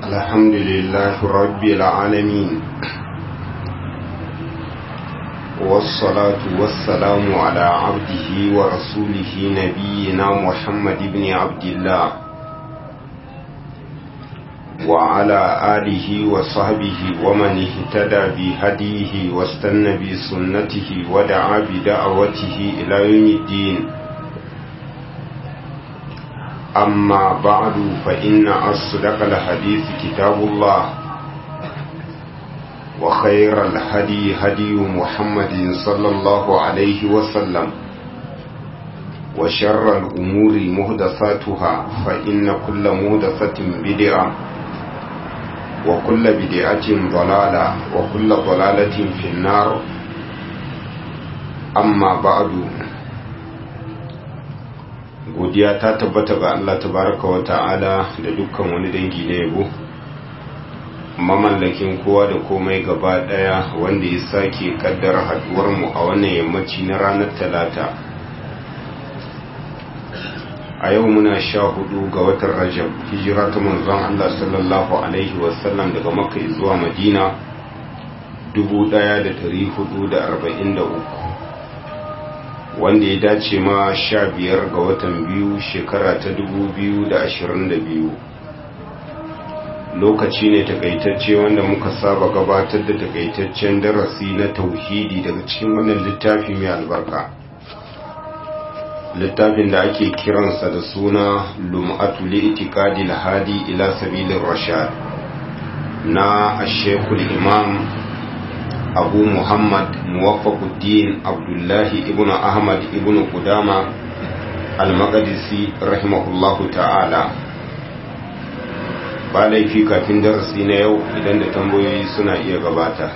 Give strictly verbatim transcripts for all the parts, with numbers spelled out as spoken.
الحمد لله رب العالمين والصلاة والسلام على عبده ورسوله نبينا محمد بن عبد الله وعلى آله وصحبه ومن اهتدى بهديه واستنى بسنته ودعا بدعوته إلى يوم الدين. أما بعد فإن أصدق الحديث كتاب الله وخير الهدي هدي محمد صلى الله عليه وسلم وشر الأمور محدثاتها فإن كل محدثة بدعة وكل بدعة ضلالة وكل ضلالة في النار. أما بعد godiya ta tabbata ga Allah tabaraka wa ta'ala da dukkan wani dangi na yabo, mamallakin kowa da komai gaba daya, wanda ya sake kaddara haduwar mu a wannan yammaci na ranar talata. A yau muna sha hudu ga watan Rajab, hijira ta manzon Allah sallallahu alaihi wasallam daga Makka zuwa Madina dubu ɗaya da ɗari hudu da arba'in da uku, wanda ya dace ma sha biyar ga watan biyu shekara ta dubu biyu da ashirin da biyu. Lokaci ne takaitacce wanda muka saba gabatar da takaitaccen darasi na tauhidi daga cikin wannan littafi mai albarka, littafin da ake kiransa da suna lum'atu li'tiqadil hadi ila sabilir rashad na ash-shaykhul imam abu muhammad muwaffaquddin abdullahi ibn ahmad ibn qudama al-maqdisi rahimahullahu ta'ala. ba laifi kafin darasi na yau idan da tambayoyi suna iya gabata.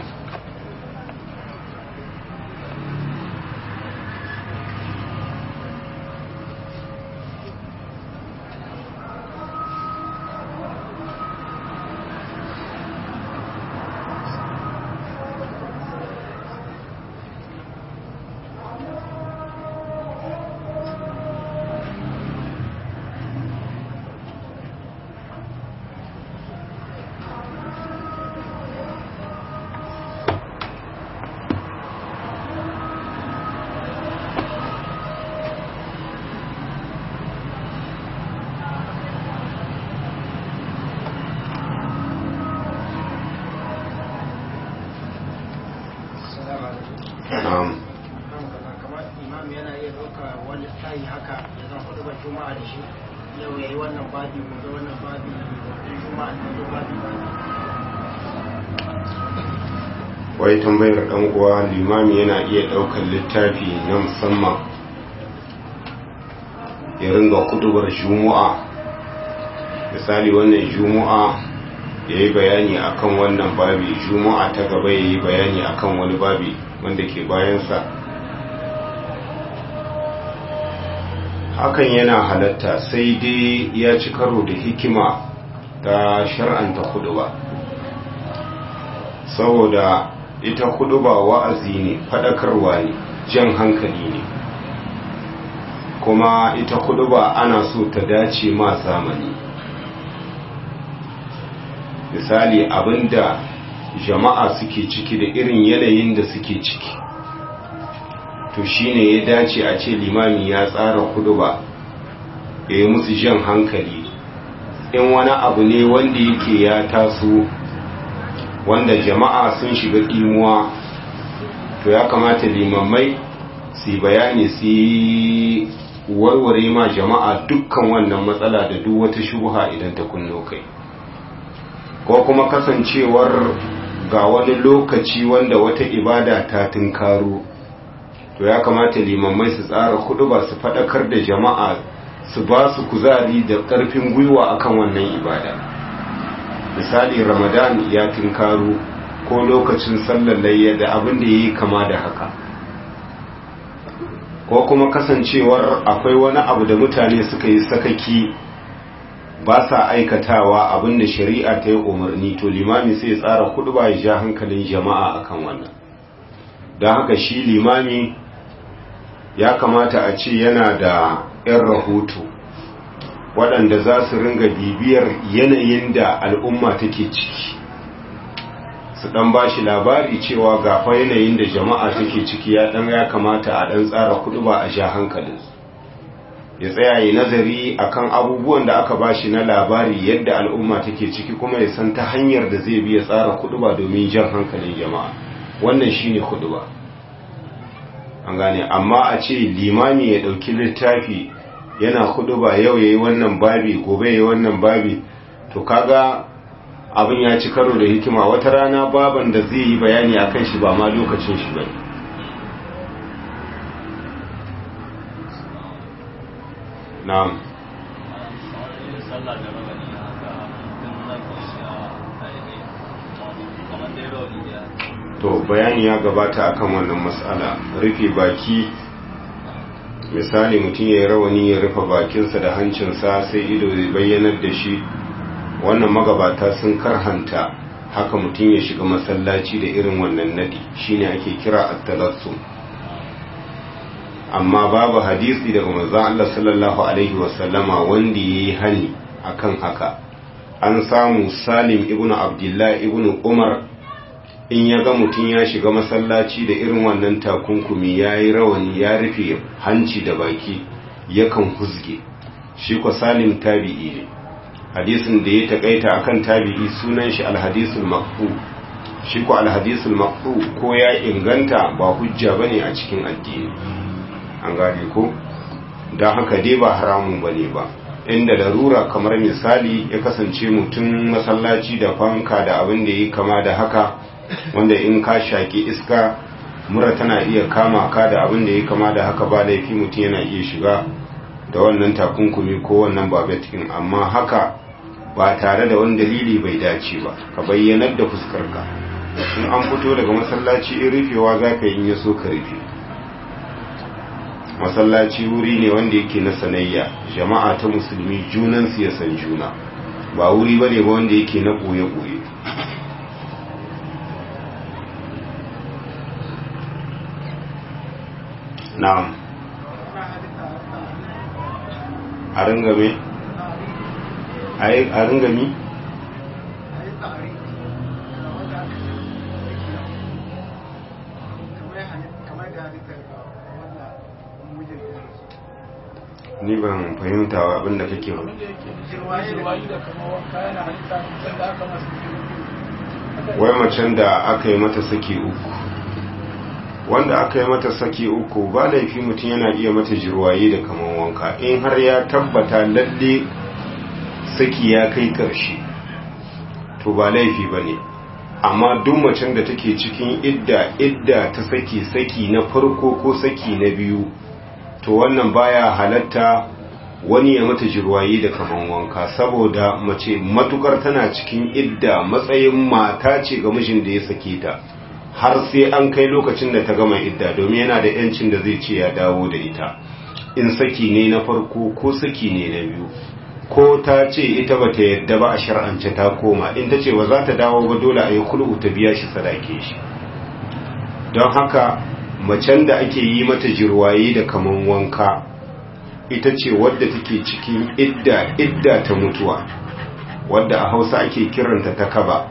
Wai tambayar ɗan uwa, limami yana iya ɗaukar littafi na musamman ya ringa kudubar juma'a, misali wannan juma'a ya yi bayani akan wannan babi, juma'a ta gaba ya yi bayani akan wani babi wanda ke bayansa. Hakan yana halatta, sai dai ya ci karo da hikima ta shar'anta kuduba, saboda ita kuduba wa'azi ne, fadakarwa ne, jan hankali ne, kuma ita kuduba ana so ta dace ma zamani. Misali abinda jama'a suke ciki da irin yanayin da suke ciki, to shine ya dace a ce limami ya tsara kuduba ya yi musu jan hankali. In wani abu ne wanda yake ya taso wanda jama'a sun shiga ɗimuwa, to ya kamata limamai su bayani, su warware ma jama'a dukkan wannan matsala da duk wata shubha idan ta kunno kai. Ko kuma kasancewar ga wani lokaci wanda wata ibada ta tunkaro, to ya kamata limamai su tsara huɗuba, su faɗakar da jama'a, su ba su kuzari da ƙarfin gwiwa akan wannan ibada. Misali Ramadan ya tinkaro, ko lokacin sallar layya da abin da yayi kama da haka, ko kuma kasancewar akwai wani abu da mutane suka yi sakaki ba sa aikatawa abin da shari'a ta yi umarni, to limami sai ya tsara kuduba ya ja hankalin jama'a akan wannan. don haka shi limami ya kamata a ce yana da 'yan rahoto waɗanda za su ringa bibiyar yanayin da al'umma take ciki, su ɗan ba shi labari cewa gafa yanayin da jama'a take ciki ya ɗan ya kamata a ɗan tsara kuɗi ba a sha hankalinsu, ya tsaya yi nazari akan abubuwan da aka ba shi na labari yadda al'umma take ciki, kuma ya san ta hanyar da zai biya tsara kuɗi ba domin jan hankalin jama'a. Wannan shine kuɗi ba, an gane. Amma a ce limami ya ɗauki littafi yana kuɗi ba, yau ya yi wannan babi, gobe ya yi wannan babi, to kaga abin ya ci karo da hikima. Wata rana baban da zai yi bayani a kan shi ba ma lokacin shi ba. na'am. To bayani ya gabata akan wannan mas'ala. Rufe baki, misali mutum ya yi rawani ya rufe bakinsa da hancinsa sai ido zai bayyanar da shi, wannan magabata sun karhanta haka mutum ya shiga masallaci da irin wannan nadi, shine ake kira at-talassum. Amma babu hadisi daga manzon Allah sallallahu alaihi wasallama wanda yayi hani akan haka. An samu Salim ibn Abdullah ibn Umar in ya ga mutum ya shiga masallaci da irin wannan takunkumi, ya yi rawani ya rufe hanci da baki, yakan huzge. Shi ko Salim tabi'i ne, hadisin da ya takaita akan tabi'i sunan shi alhadisul maqfu. Shi ko alhadisul maqfu ko ya inganta ba hujja bane a cikin addini, an gane ko. don haka dai ba haramun bane ba. Inda larura kamar misali ya kasance mutum masallaci da fanka da abin da yi kama da haka, wanda in ka shaki iska mura tana iya kama ka da abin da yi kama da haka, ba laifi mutum yana iya shiga da wannan takunkumi ko wannan babetin. Amma haka ba tare da wani dalili bai dace ba, ka bayyanar da fuskarka. In an fito daga masallaci in rufewa za ka yi yaso ka rufe. Masallaci wuri ne wanda yake na sanayya, jama'a ta musulmi junansu ya san juna, ba wuri bane ba wanda yake na ɓoye-ɓoye. na'am. a ringame a ringami ni ban fahimta wa abinda kake ba. Wai macen da aka yi mata saki uku, wanda aka yi mata saki uku ba laifi mutum yana iya mata jirwaye da kaman wanka in har ya tabbata lalle saki ya kai karshe, to ba laifi ba ne. Amma duk macen da take cikin idda idda ta saki saki na farko ko saki na biyu, to wannan baya halatta wani ya mata jirwayi da kaman wanka, saboda mace matukar tana cikin idda matsayin mata ce ga mijin da ya sake ta har sai an kai lokacin da ta gama idda, domin yana da yancin da zai ce ya dawo da ita, in saki ne na farko ko saki ne na biyu, ko ta ce ita bata yadda ba a shar'ance ta koma, in ta ce ba za ta dawo ba dole a yi kul'u ta biya shi sadake shi. Don haka macen da ake yi mata jirwaye da kaman wanka ita ce wadda take cikin idda idda ta mutuwa, wadda a Hausa ake kiranta ta kaba,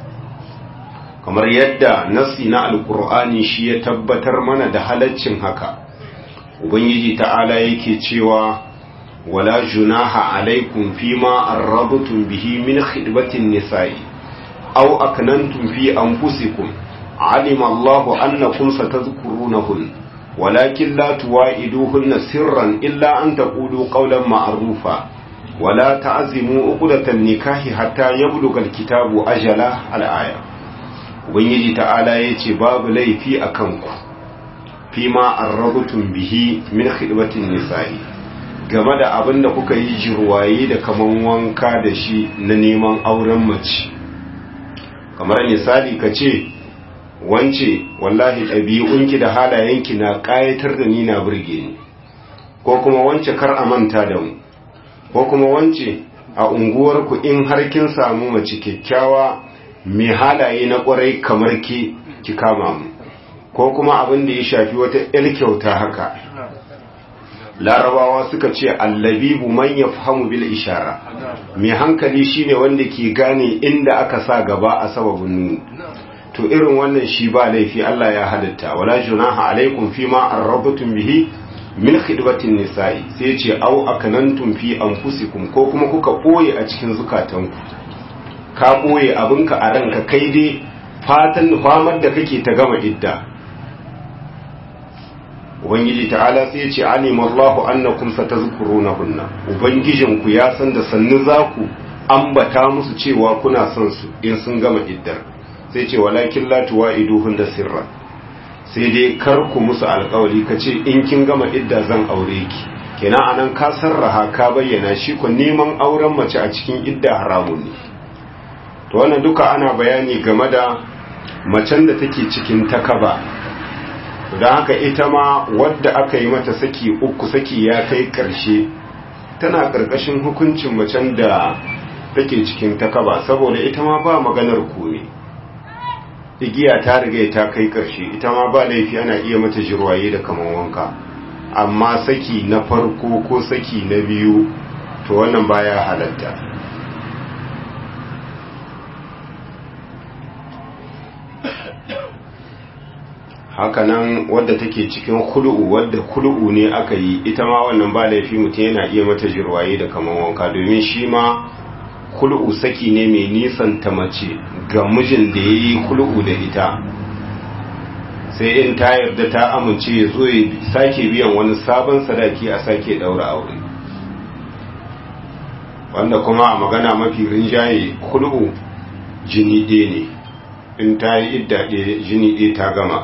kamar yadda nasi na alkur'ani shi ya tabbatar mana da halaccin haka. Ubangiji ta'ala yake cewa wala junaha alaikum fima arrabtum bihi min khidbatin nisa'i aw aknantum fi anfusikum علم الله أنكم ستذكرونهن ولكن لا تواعدوهن سرا إلا أن تقولوا قولا معروفا ولا تعزموا عقدة النكاح حتى يبلغ الكتاب أجله الآية. ubangiji ta'ala yace babu laifi akan ku fima arrabtum bihi min khidbatin nisa'i, game da abin da kuka yi jirwaye da kaman wanka da shi na neman auren mace. Kamar misali ka ce, wance wallahi ɗabi'unki da halayenki na ƙayatar da ni na burge ni, ko kuma wance kar a manta da mu, ko kuma wance a unguwarku in har kin samu mace kyakkyawa mai halaye na ƙwarai kamar ki ki kama mu, ko kuma abin da ya shafi wata ƴar kyauta haka. larabawa suka ce allabibu man yafhamu bil ishara, mai hankali shine wanda ke gane inda aka sa gaba a sababin nuni. To irin wannan shi ba laifi, Allah ya halitta, wala junaha alaikum fima arrabtum bihi min khidbatin nisa'i, sai ce au akanantum fi anfusikum, ko kuma kuka boye a cikin zukatanku, ka boye abinka a ranka, kai dai fatan famar da kake ta gama idda. Ubangiji ta'ala sai ce alimallahu annakum satazkurunahunna, ubangijinku ya san da sannu za ku ambata musu cewa kuna son su in sun gama iddar. Sai ce walakin la tuwa'iduhun da sirra, sai dai kar ku musu alƙawari ka ce in kin gama idda zan aure ki, kenan anan ka sarraha ka bayyana shi ko neman auren mace a cikin idda haramun ne. To wannan duka ana bayani game da macen da take cikin takaba, don haka ita ma wadda aka yi mata saki uku, saki ya kai ƙarshe, tana ƙarƙashin hukuncin macen da take cikin takaba, saboda ita ma ba maganar kome, igiya ta riga ta kai ƙarshe, ita ma ba laifi ana iya mata jirwaye da kaman wanka. Amma saki na farko ko saki na biyu to wannan baya halatta. Hakanan wadda take cikin khulu'u, wadda khulu'u ne aka yi, ita ma wannan ba laifi mutum yana iya mata jirwaye da kaman wanka, domin shi ma khulu'u saki ne mai nisan ta mace ga mijin da ya yi khulu'u da ita, sai in ta yarda ta amince ya zo ya sake biyan wani sabon sadaki a sake daura aure. Wanda kuma a magana mafi rinjaye khulu'u jini ɗaya ne, in ta yi idda ɗaya jini ɗaya ta gama.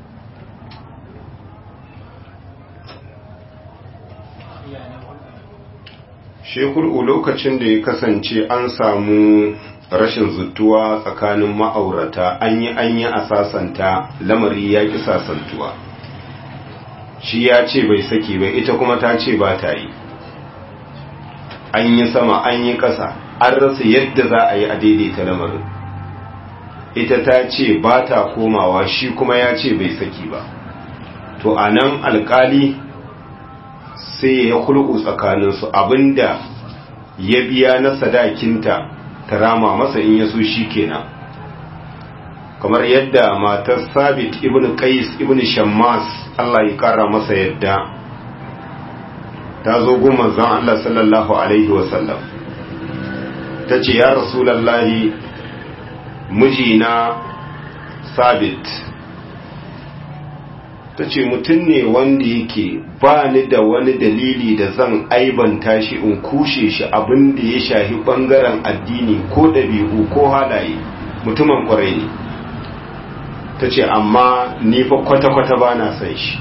Shekulu lokacin da ya kasance an samu rashin zutuwa tsakanin ma'aurata, an yi an yi a sasanta, lamari ya ƙi sasantuwa, shi ya ce bai saki bai, ita kuma ta ce ba ta yi, an yi sama an yi ƙasa, an rasa yadda za a yi a daidaita lamarin. Ita ta ce ba ta komawa, shi kuma ya ce bai saki ba. To a nan alƙali sai ya hulɓu tsakaninsu, abinda ya biya na sadakinta ta rama masa in yaso shi kenan, kamar yadda matar Sabit ibn Qais ibn Shammas, Allah ya kara masa yadda, ta zo gun manzon Allah sallallahu alaihi wasallam, ta ce ya Rasulullahi, mijina Sabit, ta ce mutum ne wanda yake ba ni da wani dalili da zan aibanta shi in kushe shi abin da ya shahi bangaren addini ko ɗabi'u ko halaye, mutumin kwarai ne. Ta ce amma ni fa kwata-kwata ba na san shi,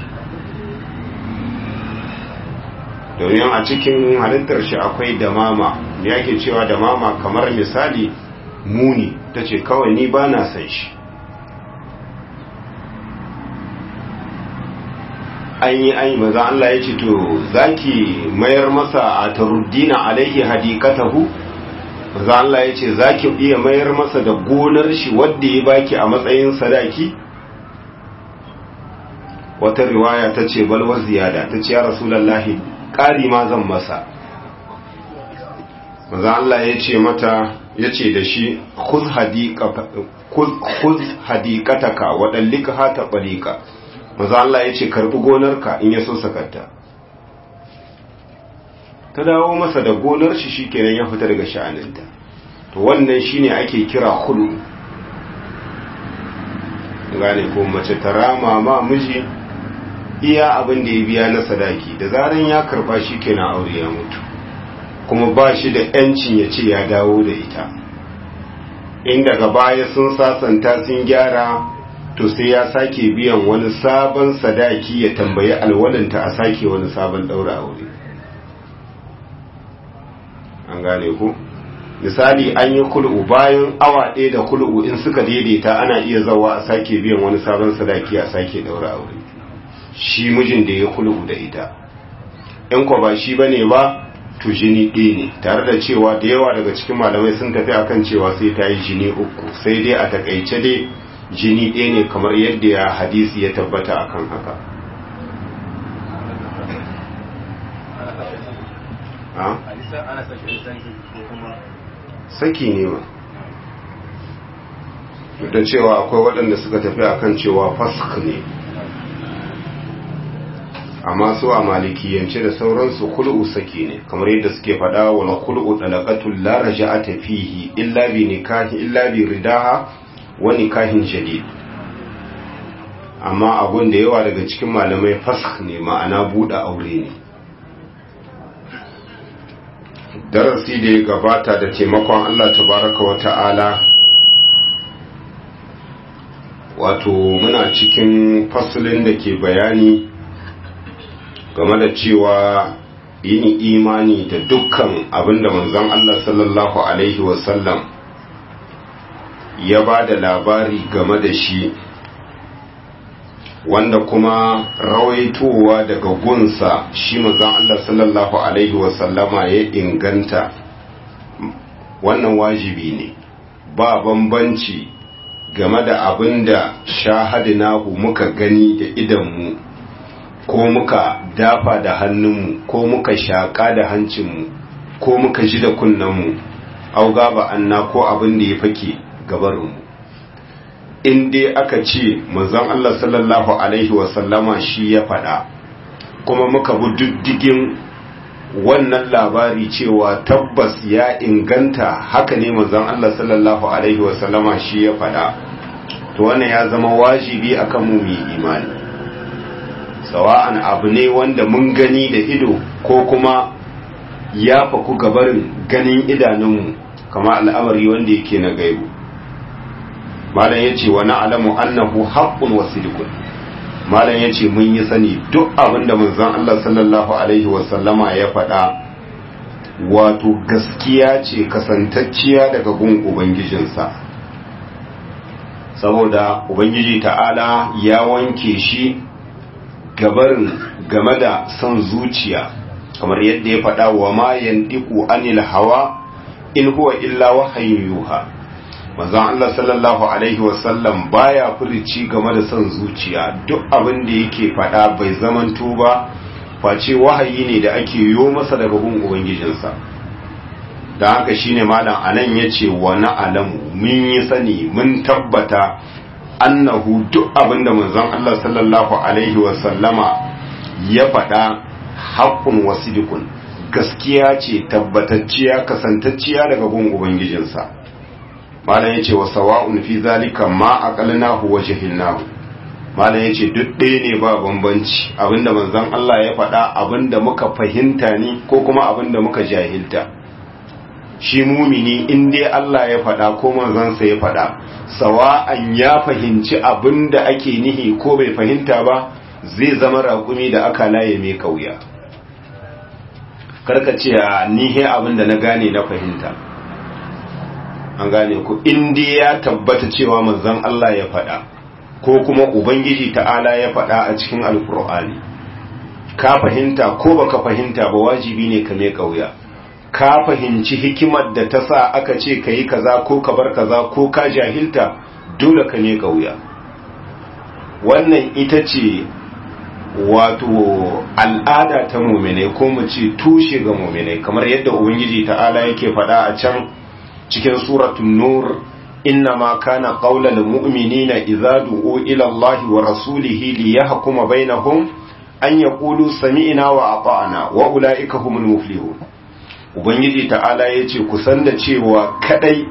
domin a cikin halittar shi akwai damama, ya ke cewa damama kamar misali muni. Ta ce kawai ni ba na san shi. An yi an yi maza Allah ya ce to zaki mayar masa a taruddina alaihi hadikatahu, maza Allah ya ce zaki iya mayar masa da gonar shi wadda ya baki a matsayin sadaki. Wata riwaya ta ce balwa ziyada, ta ce ya Rasulullahi ƙari ma zan masa. Maza Allah ya ce mata, ya ce da shi khudh hadikataka wa dallika ta balika. Maza Allah ya ce karbi gonarka in ya so sakatta. Ta dawo masa da gonar shi shikenan ya fita daga sha'aninta. To wannan shine ake kira khulu. Gane ko mace ta rama ma miji iya abin da ya biya na sadaki, da zaran ya karba shikenan aure ya mutu, kuma ba shi da yancin ya ce ya dawo da ita. In daga baya sun sasanta sun gyara, to sai ya sake biyan wani sabon sadaki, ya tambayi alwalinta a sake wani sabon daura aure. An gane ku? Misali an yi kul'u, bayan awa ɗaya da kul'u in suka daidaita ana iya zawa a sake biyan wani sabon sadaki a sake daura aure, shi mijin da ya kul'u da ita. In ko ba shi bane ba, to jini ɗaya ne, tare da cewa da yawa daga cikin malamai sun tafi akan cewa sai ta yi jini uku, sai dai a takaice dai jini ɗaya ne kamar yadda ya hadisi ya tabbata akan haka. saki ne ma da cewa akwai waɗanda suka tafi akan cewa fask ne, amma su a malikiyance da sauransu khul'u saki ne, kamar yadda suke faɗa wala khul'u talaqatul la raja'ata fihi illa bi nikahi illa bi ridaha wa nikahin jadid. Amma abun da yawa daga cikin malamai fask ne, ma'ana buɗe aure ne. Darasi da ya gabata da taimakon Allah tabaraka wa ta'ala, wato muna cikin fasalin da ke bayani game da cewa yin imani da dukkan abinda manzon Allah sallallahu alaihi wasallam ya ba da labari game da shi, wanda kuma rawaitowa daga gunsa shi manzon Allah sallallahu alaihi wasallama ya inganta, wannan wajibi ne, ba bambanci game da abinda shahadinahu muka gani da idanmu ko muka dafa da hannunmu ko muka shaƙa da hancinmu ko muka ji da kunnenmu, au gaba anna ko abin da ya fake gabarinmu. In dai aka ce manzon Allah sallallahu alaihi wasallama shi ya faɗa, kuma muka bi diddigin wannan labari cewa tabbas ya inganta haka ne manzon Allah sallallahu alaihi wasallama shi ya faɗa, to wannan ya zama wajibi akan mu mu imani, sawa'an abu ne wanda mun gani da ido ko kuma ya faku gabarin ganin idanunmu, kama al'amari wanda yake na gaibu. Malam yace wa na'lamu annahu haqqun wa sidqun, malam yace mun yi sani duk abinda manzon Allah sallallahu alaihi wasallama ya faɗa wato gaskiya ce kasantacciya daga gun ubangijinsa, saboda ubangiji ta'ala ya wanke shi gabarin game da son zuciya, kamar yadda ya faɗa wa ma yandiku anil hawa in huwa illa wahayin yuha. manzon Allah sallallahu alaihi wasallam baya furici game da son zuciya, duk abin da yake faɗa bai zamanto ba face wahayi ne da ake yo masa daga gun ubangijinsa. dan haka shine malam anan yace wa na'lamu mun yi sani mun tabbata annahu duk abin da manzon Allah sallallahu alaihi wasallama ya faɗa haqqun wa sidqun, gaskiya ce tabbatacciya kasantacciya daga gun ubangijinsa. malam yace wa sawa'un fi zalika ma aqalnahu wa jahilnahu, malam yace duk ɗaya ne ba bambanci, abinda manzon Allah ya faɗa abinda muka fahimta ne ko kuma abinda muka jahilta. Shi mumini in dai Allah ya faɗa ko manzansa ya faɗa, sawa'an ya fahimci abinda ake nihi ko bai fahimta ba, zai zama raƙumi da aka laye mai kauya. Karka ce a nihe abinda na gane na fahimta, an gane ku, in dai ya tabbata cewa manzon Allah ya faɗa ko kuma ubangiji ta'ala ya faɗa a cikin alkur'ani, ka fahimta ko baka fahimta ba wajibi ne ka mai kauya. Ka fahimci hikimar da ta sa aka ce ka yi kaza ko ka bar kaza ko ka jahilta, dole ka mai kauya. Wannan ita ce wato al'ada ta muminai, ko mu ce tushe ga muminai, kamar yadda ubangiji ta'ala yake faɗa a can cikin suratul nur, inna ma kana qaulal mu'minina idza du'u ila allahi wa rasulihi liyahkuma bainahum an yaqulu sami'na wa ata'na wa ulaika humul muflihun. Ubangiji ta'ala yace ku san da cewa kadai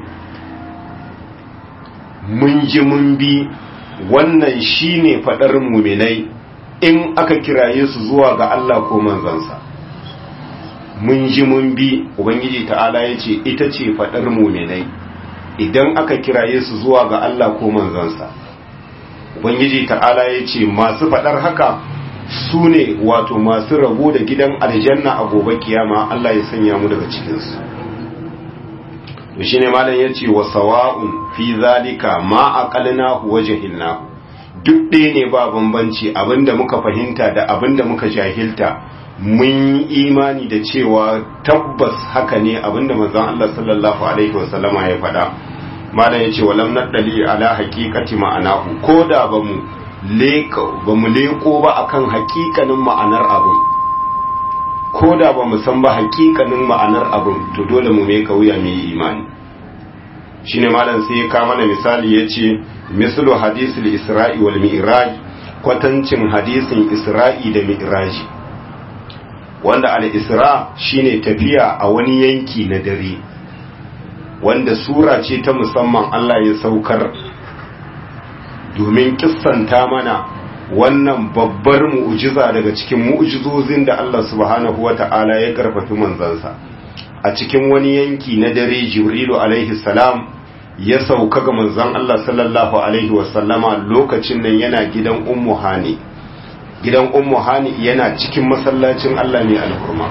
mun ji mun bi, wannan shine fadar mu'minai in aka kiraye su zuwa ga Allah ko manzansa. Mun ji mun bi, ubangiji ta'ala yace ita ce fadar mu'minai idan aka kiraye su zuwa ga Allah ko manzansa. Ubangiji ta'ala yace masu fadar haka su ne wato masu rabo da gidan aljanna a gobe kiyama, Allah ya sanya mu daga cikinsu. To shine malam yace wa sawa'un fi zalika ma aqalnahu wa jahilnahu, duk ɗaya ne ba bambanci, abinda muka fahimta da abinda muka jahilta mun yi imani da cewa tabbas haka ne abinda manzon Allah sallallahu alaihi wasallama ya faɗa. Malam yace walam nadali ala haqiqati ma'anahu, koda ba mu leko ba mu leko ba akan hakikanin ma'anar abin, ko da ba mu san ba hakikanin ma'anar abin to dole mu mai kauya mai imani. shine malam sai ya kawo mana misali yace mislu hadisul isra'i wal mi'raj, kwatancin hadisin isra'i da mi'raji, wanda al-isra shine tafiya a wani yanki na dare, wanda sura ce ta musamman Allah ya saukar domin kissanta mana wannan babbar mu'jiza daga cikin mu'jizozin da Allah subhanahu wata'ala ya karfafi manzansa. A cikin wani yanki na dare Jibrilu alaihi salam ya sauka ga manzon Allah sallallahu alaihi wasallama lokacin nan yana gidan Ummu Hani. Gidan Ummu Hani yana cikin masallacin Allah ne alhurma.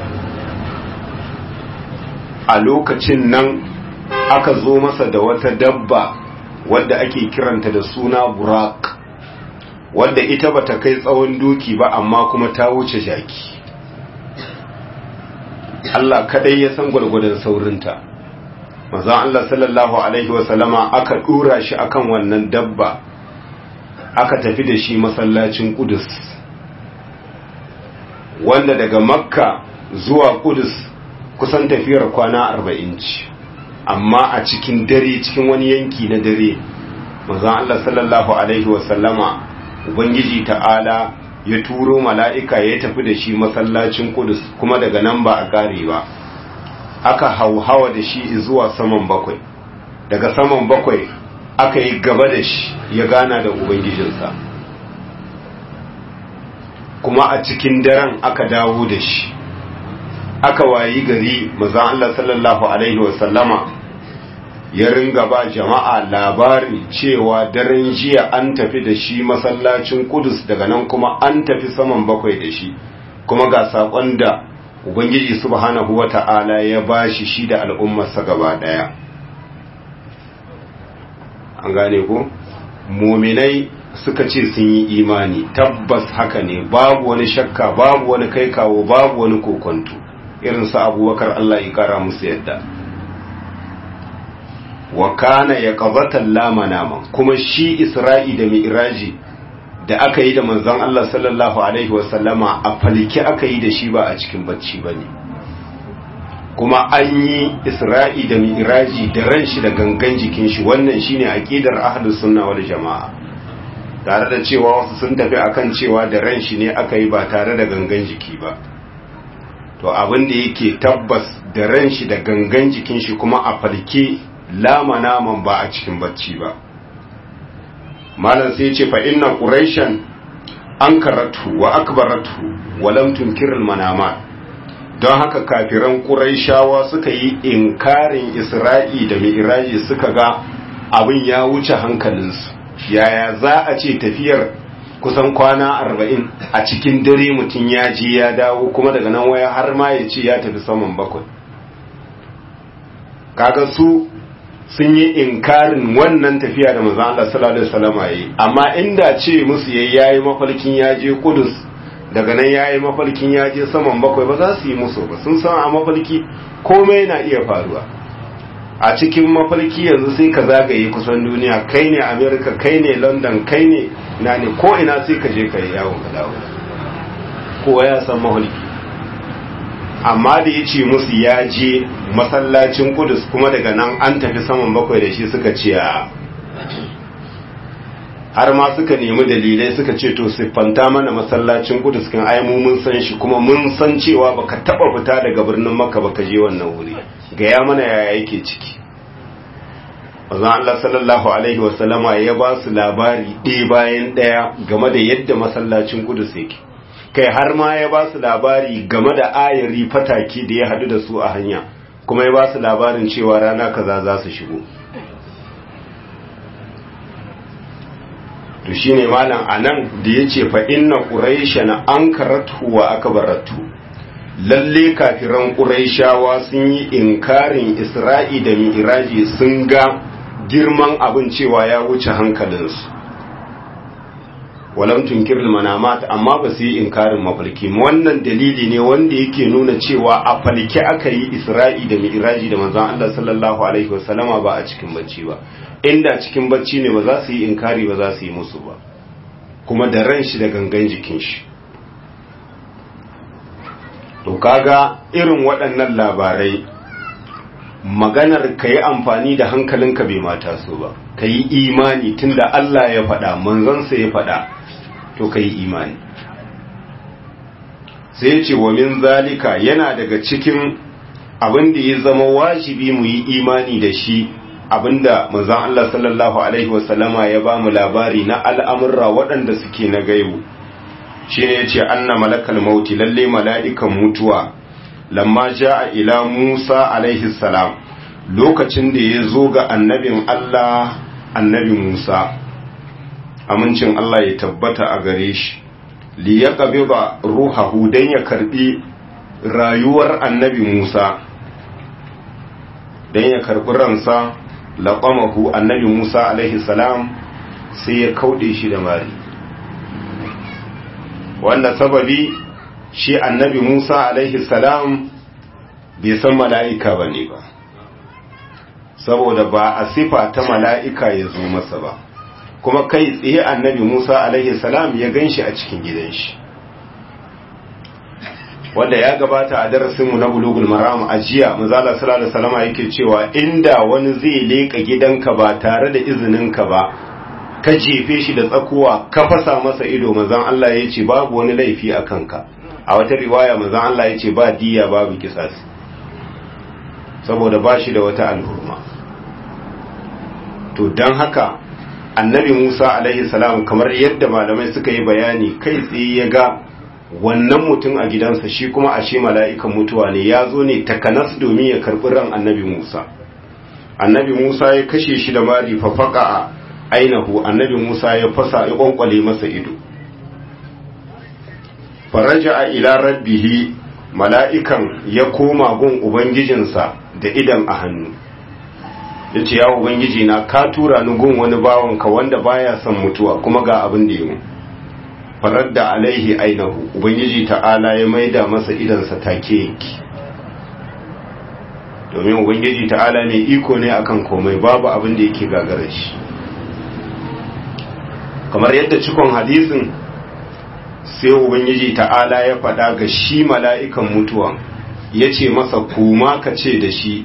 A lokacin nan aka zo masa da wata dabba wadda ake kiranta da suna Buraq, wadda ita bata kai tsawon doki ba amma kuma ta wuce jaki. Allah kadai ya san gwargwadon saurinta. Manzon Allah sallallahu alaihi wasallama aka dora shi akan wannan dabba aka tafi da shi masallacin Qudus, wanda daga Makka zuwa Qudus kusan tafiyar kwana arba'in ce, amma a cikin dare, cikin wani yanki na dare, manzon Allah sallallahu alaihi wasallama Ubangiji ta'ala ya turo mala'ika ya tafi da shi masallacin Qudus, kuma daga nan ba a kare ba, aka hauhawa da shi zuwa saman bakwai, daga saman bakwai aka yi gaba da shi ya gana da Ubangijinsa, kuma a cikin daren aka dawo da shi, aka wayi gari manzon Allah sallallahu alaihi wasallama ya ringa ba jama'a labari cewa daren jiya an tafi da shi masallacin Qudus, daga nan kuma an tafi saman bakwai da shi, kuma ga sakon da Ubangiji subhanahu wata'ala ya bashi shi da al'ummarsa gaba daya. An gane ko? Muminai suka ce sun yi imani, tabbas haka ne, babu wani shakka, babu wani kai kawo, babu wani kokonto, irin su Abubakar Allah ya kara musu yadda. Wa kana ya qabatan lama nama, kuma shi Isra'i da Mi'raji da aka yi da manzon Allah sallallahu alaihi wasallama a falke aka yi da shi ba a cikin bacci bane, kuma an yi Isra'i da Mi'raji da ran shi da gangan jikin shi. Wannan shine aqidar ahlus sunna wal jamaa, tare da cewa wasu sun tafi akan cewa da ran shi ne aka yi ba tare da gangan jiki ba. To abin da yake tabbas da ran shi da gangan jikin shi kuma a falke, lama naman ba a cikin bacci ba. Malam sai ce fa inna quraishan ankaratu wa akbaratu wa lam tunkir al manamat, don haka kafiran quraishawa suka yi inkarin Isra'i da Mi'raji, suka ga abin ya wuce hankalinsu. Yaya za a ce tafiyar kusan kwana arba'in a cikin dare mutum ya je ya dawo, kuma daga nan waya har ma ya ce ya tafi saman bakwai? Kaga su sun yi inkarin wannan tafiya da manzon Allah sallallahu alaihi wasallam yayi, amma inda ce musu yayi yayi mafarkin ya je Qudus, daga nan yayi mafarkin ya je saman bakwai, ba za su yi musu ba. Sun san a mafarki komai na iya faruwa. A cikin mafarki yanzu sai ka zagaye kusan duniya, kai ne America, kai ne London, kai ne na ne, ko ina sai ka je ka yi yawon ka dawo. Kowa ya san mafarki. Amma da ya ce musu ya je masallacin Qudus, kuma daga nan an tafi saman bakwai da shi, suka ce a, har ma suka nemi dalilai, suka ce to siffanta mana masallacin Qudus kan ai mu mun san shi, kuma mun san cewa baka taba fita daga birnin Makka baka je wannan wuri, gaya mana yaya yake ciki. Manzon Allah sallallahu alaihi wasallama ya ba su labari ɗaya bayan ɗaya game da yadda masallacin Qudus yake, kai har ma ya ba su labari game da ayari fataki da ya hadu da su a hanya, kuma ya ba su labarin cewa rana kaza za su shigo. To shine malam anan da yace fa inna quraishana ankaratu wa akbaratu, lalle kafiran quraishawa sun yi inkarin Isra'i da Mi'raji, sun ga girman abin cewa ya wuce hankalinsu. Walam tunkirul manamat, amma ba su yi inkarin mafarki. Wannan dalili ne wanda yake nuna cewa a falke aka yi Isra'i da Mi'raji da manzon Allah sallallahu alaihi wasallama, ba a cikin bacci ba. Inda cikin bacci ne ba za su yi inkari, ba za su yi musu ba, kuma da ran shi da gangan jikin shi. to kaga irin waɗannan labarai maganar ka yi amfani da hankalinka bai mata so ba, ka yi imani tunda Allah ya faɗa manzansa ya faɗa to ka yi imani. sai ce wa min zalika yana daga cikin abin da ya zama wajibi mu yi imani da shi, abinda manzon Allah sallallahu alaihi wasallama ya ba mu labari na al'amurra waɗanda suke na gaibu, shi ne ya ce anna malakal mauti lalle mala'ikan mutuwa lamma ja'a ila Musa alaihi salam lokacin da ya zo ga annabin Allah annabi Musa amincin Allah ya tabbata a gare shi li yaqbida ruhahu dan ya karbi rayuwar annabi Musa dan ya karbi ransa laqamahu annabi Musa alaihi salam sai ya kaude shi da mari. Wannan sababi shi annabi Musa alaihi salam bai san mala'ika ba ne ba, saboda ba a sifa ta mala'ika ya zo masa ba, kuma kai tsaye annabi Musa alaihi salam ya gan shi a cikin gidan shi. Wanda ya gabata a darasinmu na bulugul maram a jiya, Manzala sallallahu alaihi wasallam yake cewa inda wani zai leka gidanka ba tare da izininka ba, ka jefe shi da tsakuwa ka fasa masa ido, manzon Allah ya ce babu wani laifi a kanka. A wata riwaya manzon Allah ya ce ba diya babu kisasi, saboda ba shi da wata alhurma. To don haka annabi Musa alaihi salam kamar yadda malamai suka yi bayani, kai tsaye ya ga wannan mutum a gidansa, shi kuma ashe mala'ikan mutuwa ne, ya zo ne takanas domin ya karɓi ran annabi Musa. Annabi Musa ya kashe shi da mari fa faqa ainahu, annabi Musa ya fasa ya kwankwale masa ido. Faraja ila rabbihi, mala'ikan ya koma gun ubangijinsa da idan a hannu, ya ce ya ubangiji na ka tura ni gun wani bawanka wanda baya son mutuwa kuma ga abin da yi. Faradda alaihi ainahu, ubangiji ta'ala ya maida masa idansa take yake, domin ubangiji ta'ala ne iko ne akan komai, babu abin da yake gagara shi. Kamar yadda cikon hadisin sai ubangiji ta'ala ya faɗa ga shi mala'ikan mutuwa, ya ce masa kuma ka ce da shi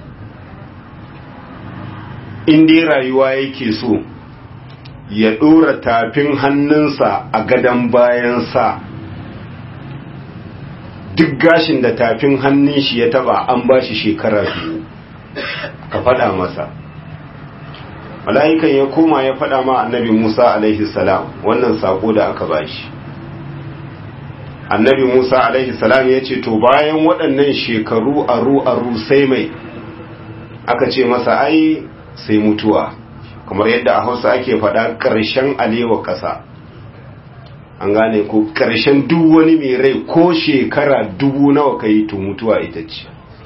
in dai rayuwa yake so ya ɗora tafin hannunsa a gadon bayansa, duk gashin da tafin hannun shi ya taba an ba shi shekara biyu, ka faɗa masa. Mala'ikan ya koma ya faɗa ma annabi Musa alaihi salam wannan sako da aka bashi. Annabi Musa alaihi salam ya ce to bayan waɗannan shekaru aru aru sai mai, aka ce masa ai sai mutuwa, kamar yadda a Hausa ake faɗa ƙarshen alewa ƙasa. An gane ko ƙarshen duk wani mai rai ko shekara dubu nawa kai to mutuwa ita ce.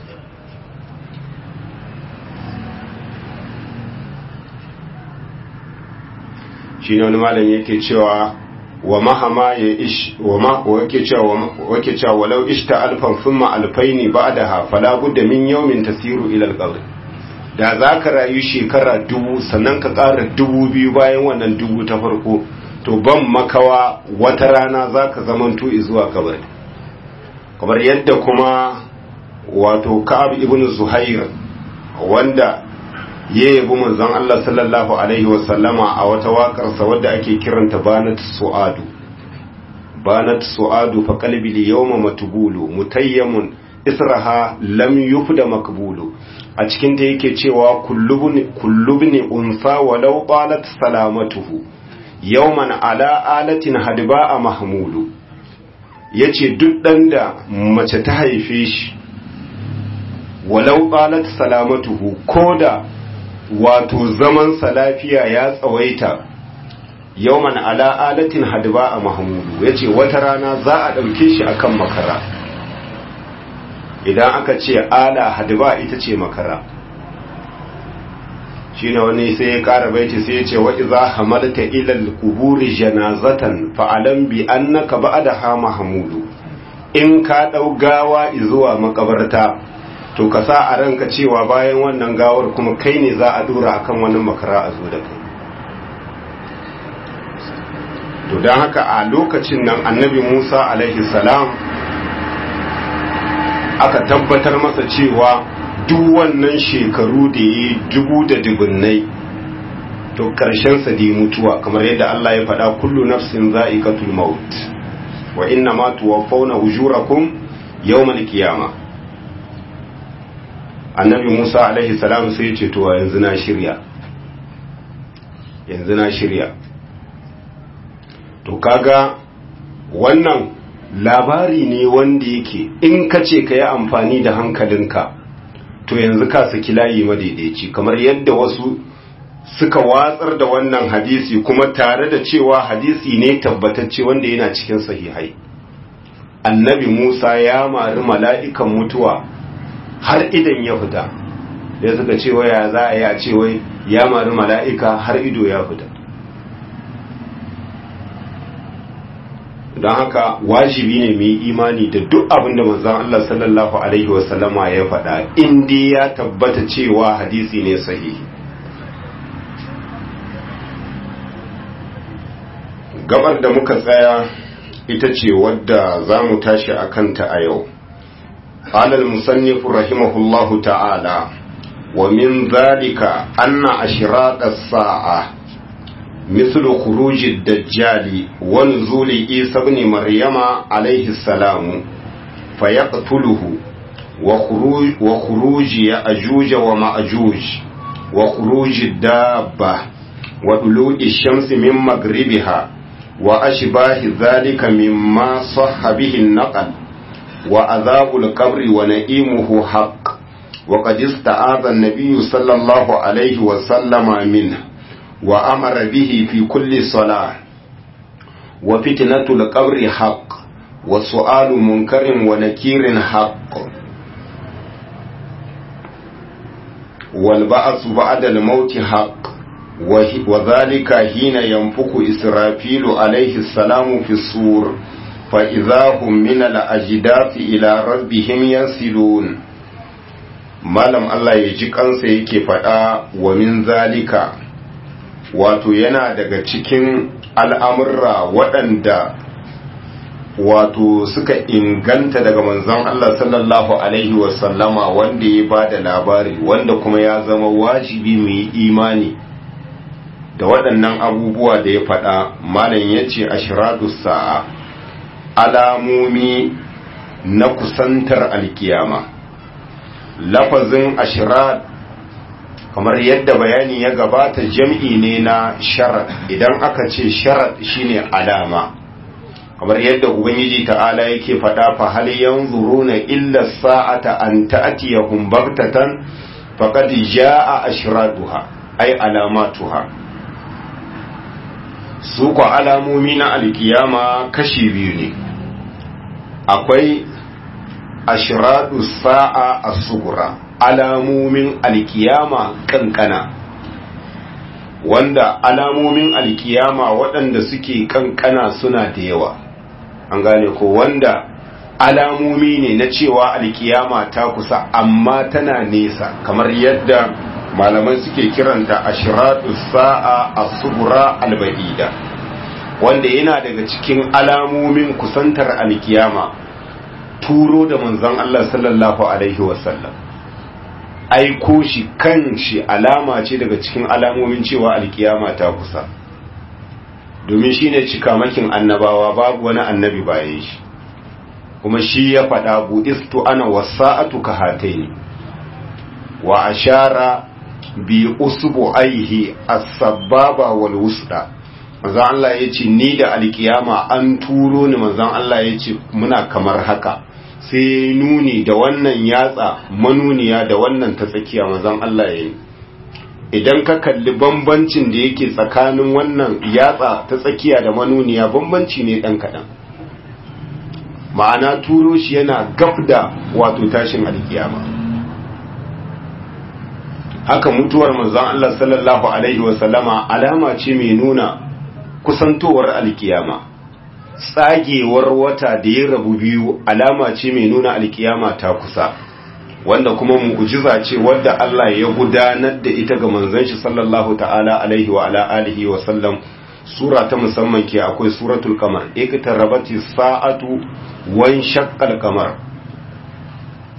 Shi ne wani malami yake cewa wa mahama ya ish wa ma wake cewa wake cewa walau ishta alfan thumma alfaini ba'daha fala budda min yawmin tasiru ila al-qabr. Da zaka rayu shekara dubu sannan ka ƙara dubu biyu bayan wannan dubu ta farko, to ban makawa wata rana zaka zamanto zuwa kabari. Kamar yadda kuma wato Ka'ab ibn Zuhair wanda ya yabi manzon Allah sallallahu alaihi wasallama a wata waƙarsa wadda ake kiranta banat su'adu banat su'adu fa qalbi li yawma matbulu mutayyamun israha lam yufda makbulu. A cikin ta yake cewa kullubni kullubni unsa walau balat salamatuhu yawman ala alatin hadba'a mahmulu. Yace duk dan da mace ta haife shi walau balat salamatuhu, koda wato zaman sa lafiya ya tsawaita, yawman ala alatin hadba a mahmudu, yace wata rana za a dauke shi akan makara. Idan aka ce ala hadba ita ce makara, shine wani sai ya kara baiti sai yace wa idza hamalta ila al-quburi janazatan fa alam bi annaka ba'daha mahmudu. In ka dau gawa zuwa makabarta to ka sa a ranka cewa bayan wannan gawar kuma kai ne za a dora akan wannan makara a zo da kai. To don haka a lokacin nan annabi Musa alaihi salam aka tabbatar masa cewa duk wannan shekaru da ya dubu da dubunnai to sa dai mutuwa, kamar yadda Allah ya faɗa kullu nafsin za'iqatul maut wa inna ma tuwaffawna ujurakum yawmal qiyamah. Annabi Musa alaihi salam sai ya ce to yanzu na shirya yanzu na shirya to kaga wannan labari ne wanda yake in ka ce ka yi amfani da hankalinka to yanzu ka saki layi madaidaici, kamar yadda wasu suka watsar da wannan hadisi kuma tare da cewa hadisi ne tabbatacce wanda yana cikin sahihai. Annabi Musa ya mari mala'ikan mutuwa har idan ya fita, da suka ce waya za a yi a ce wai ya mari mala'ika har ido ya fita. Don haka wajibi ne mu yi imani da duk abin da manzon Allah sallallahu alaihi wasallama ya faɗa in dai ya tabbata cewa hadisi ne sahihi. Gabar da muka tsaya ita ce wadda za mu tashi a kanta a yau. Alal musannifu rahimahullahu ta'ala wa min zalika anna ashiraqas sa'a مثل خروج الدجال ونزول عيسى ابن مريم عليه السلام فيقتله وخروج, وخروج يأجوج ومأجوج وخروج الدابة وطلوع الشمس من مغربها وأشباه ذلك مما صح به النقل وعذاب القبر ونئيمه حق وقد استعاذ النبي صلى الله عليه وسلم منه وأمر به في كل صلاة وفتنة القبر حق وسؤال منكر ونكير حق والبعث بعد الموت حق وذلك حين ينفخ إسرافيل عليه السلام في الصور فإذا هم من الأجداث إلى ربهم ينسلون. malam Allah ya ji kansa yake faɗa wa min zalika, wato yana daga cikin al'amurra waɗanda wato suka inganta daga manzon Allah sallallahu alaihi wasallama wanda ya ba da labari, wanda kuma ya zama wajibi mu yi imani da waɗannan abubuwa da ya faɗa. malam ya ce ashiratu sa'a, alamomi na kusantar alkiyama. Lafazin ashirat kamar yadda bayani ya gabata jam'i ne na sharat. Idan aka ce sharat shine alama, kamar yadda ubangiji ta'ala yake faɗa fa hal yanzuruna illa sa'ata an ta'tiyahum baghtatan faqad jaa ashratuha ay alamatuha. su ko alamomi na alkiyama kashi biyu ne. Akwai ashratu sa'a as-sughra, alamomin alkiyama kankana, wanda alamomin alkiyama waɗanda suke kankana suna da yawa, an gane ko, wanda alamomi ne na cewa alkiyama ta kusa amma tana nesa, kamar yadda malaman suke kiranta ashratu sa'a as-sughra al-ba'ida, wanda yana daga cikin alamomin kusantar alkiyama turo da manzon Allah sallallahu alaihi wasallam. Aiko shi kan shi alama ce daga cikin alamomin cewa alkiyama ta kusa, domin shine cikamakin annabawa, babu wani annabi bayan shi, kuma shi ya faɗa bu'istu ana wasa'atu ka hataini wa ashara bi usbu'aihi as-sababa wal wusda. manzon Allah ya ce ni da alkiyama an turo ni, manzon Allah ya ce muna kamar haka, sai nuni da wannan yatsa manuniya da wannan ta tsakiya, manzon Allah ya yi. Idan ka kalli bambancin da yake tsakanin wannan yatsa ta tsakiya da manuniya, bambanci ne dan kaɗan, ma'ana turo shi yana gab da wato tashin alkiyama. Haka mutuwar manzon Allah sallallahu alaihi wasallama alama ce mai nuna kusantowar alkiyama. Tsagewar wata da ya rabu biyu alama ce mai nuna alkiyama ta kusa, wanda kuma mu'jiza ce wadda Allah ya gudanar da ita ga manzon shi sallallahu ta'ala alaihi wa ala alihi wa sallam. Sura ta musamman ke akwai suratul qamar, iqtarabati sa'atu wan shaqqal qamar.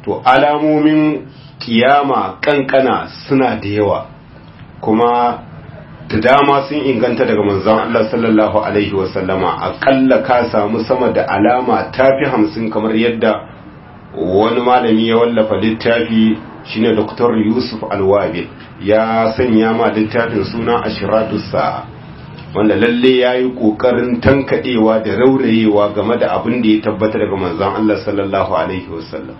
to alamomin kiyama kankana suna da yawa kuma da dama sun inganta daga manzon Allah sallallahu alaihi wasallama akalla ka samu sama da alama tafi hamsin kamar yadda wani malami ya wallafa littafi shine Dr. Yusuf Alwabil ya sanya ma littafin suna Ashiratus Sa'a wanda lalle yayi kokarin tankadewa da raurayewa game da abin da ya tabbata daga manzon Allah sallallahu alaihi wasallam.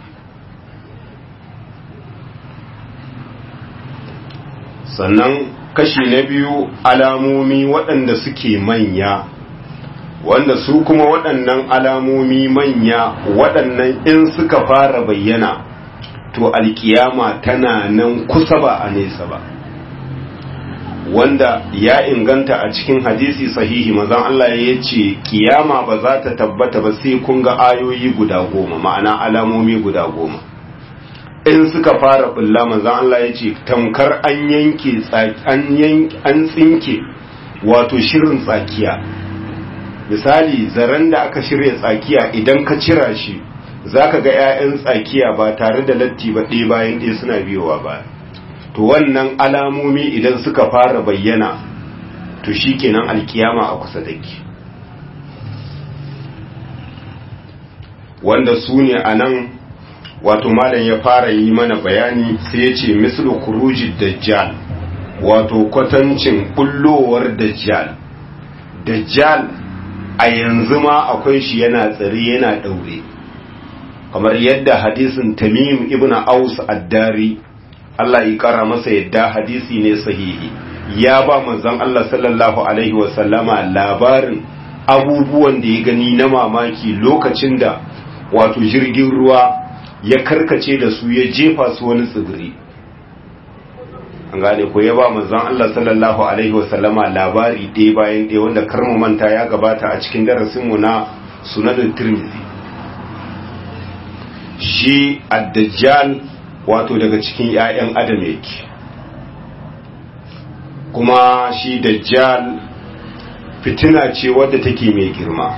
Sannan kashi na biyu alamomi waɗanda suke manya wanda su kuma waɗannan alamomi manya waɗannan in suka fara bayyana to alkiyama tana nan kusa ba a nesa ba, wanda ya inganta a cikin hadisi sahihi manzon Allah ya ce kiyama ba za ta tabbata ba sai kun ga ayoyi guda goma, ma'ana alamomi guda goma. In suka fara bulla manzon Allah ya ce tamkar an yanke an yanke an tsinke wato shirin tsakiya. Misali zaren da aka shirya tsakiya idan ka cira shi zaka ga 'ya'yan tsakiya ba tare da latti ba ɗaya bayan ɗaya suna biyowa ba. To wannan alamomi idan suka fara bayyana to shikenan alkiyama a kusa take, wanda su ne anan wato malam ya fara yi mana bayani sai ya ce mislu khurujid dajjal, wato kwatancin bullowar dajjal. Dajjal a yanzu ma akwai shi yana tsare yana daure, kamar yadda hadisin Tamim ibn Aus ad-Dari Allah ya kara masa yadda hadisi ne sahihi ya ba manzon Allah sallallahu alaihi wa sallama labarin abubuwan da ya gani na mamaki lokacin da wato jirgin ruwa ya karkace da su ya jefa su wani tsibiri. An gane ko ya ba manzon Allah sallallahu alaihi wa sallama labari ɗaya bayan ɗaya wanda karmu manta ya gabata a cikin darasinmu na Sunan Tirmidhi. Shi ad-Dajjal wato daga cikin ‘ya'yan adam yake, kuma shi dajjal fitina ce wadda take mai girma,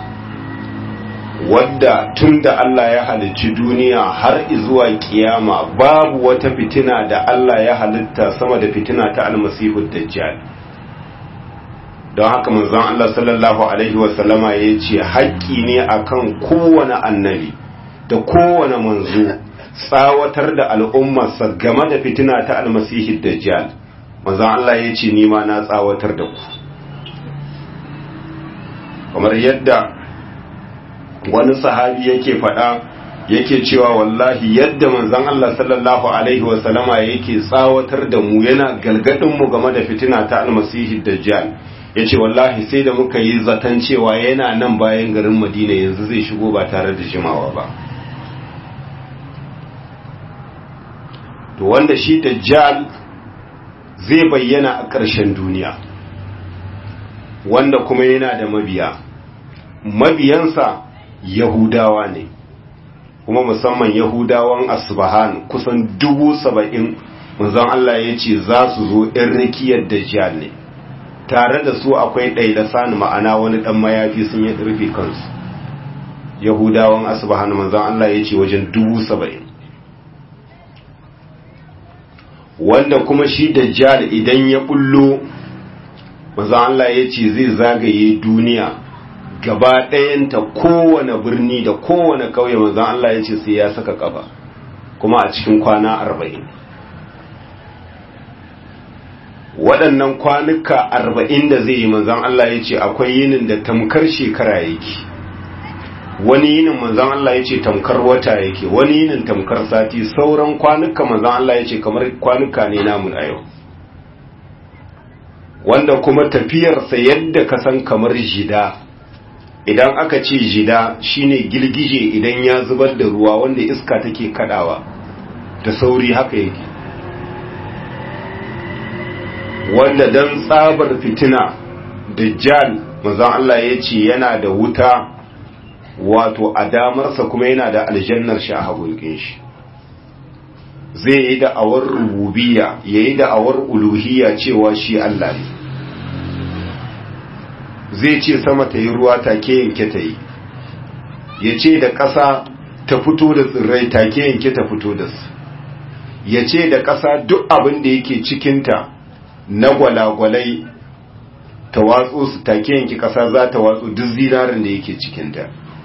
wadda tun da Allah ya halicci duniya har izuwa kiyama babu wata fitina da Allah ya halitta sama da fitina ta almasihu dajjal. Don haka manzon Allah sallallahu alaihi wasallama ya ce haƙƙi ne akan kowane annabi da kowane manzo tsawatar da al'ummarsa game da fitina ta almasihi dajjal. Manzon Allah ya ce ni ma na tsawatar da ku, kamar yadda wani sahabi yake faɗa yake cewa wallahi yadda manzon Allah sallallahu alaihi wasallama yake tsawatar da mu yana galgadin mu game da fitina ta almasihi dajjal, yace wallahi sai da muka yi zaton cewa yana nan bayan garin Madina yanzu zai shigo ba tare da jimawa ba. To wanda shi dajjal zai bayyana a ƙarshen duniya, wanda kuma yana da mabiya, mabiyansa Yahudawa ne, kuma musamman Yahudawan Asbahan kusan dubu saba'in. Manzon Allah ya ce za su zo ‘yan rikiyar dajjal ne, tare da su akwai ɗaiɗasa ma'ana wani ɗan mayafi sun yi rufe kansu. Yahudawan Asbahan manzon Allah ya ce wajen dubu saba'in. Wanda kuma shi dajjal idan ya bullo manzon Allah ya ce zai zagaye duniya gaba ɗayanta, kowane birni da kowane ƙauye manzon Allah ya ce sai ya saka ƙafa, kuma a cikin kwana arba'in. Waɗannan kwanuka arba'in da zai yi manzon Allah ya ce akwai yinin da tamkar shekara yake, wani yinin manzon Allah ya ce tamkar wata yake, wani yinin tamkar sati, sauran kwanuka manzon Allah ya ce kamar kwanuka ne namu a yau. Wanda kuma tafiyarsa yadda ka san kamar jida, idan aka ce jida shine girgije idan ya zubar da ruwa wanda iska take kadawa da sauri haka yake. Wanda dan tsabar fitina dajjal manzon Allah ya ce yana da wuta wato a damarsa kuma yana da aljannar shi a hagunkin shi. Zai yi da awar rububiyya, yayi da awar uluhiyya cewa shi Allah ne. Zai ce sama ta yi ruwa take yanke ta yi, ya ce da ƙasa ta fito da tsirrai take yanke ta fito da su ya ce da ƙasa duk abin da yake cikinta na gwalagwalai ta watsu su take yanke ƙasa za ta watsu duk zinarin da yake cikinta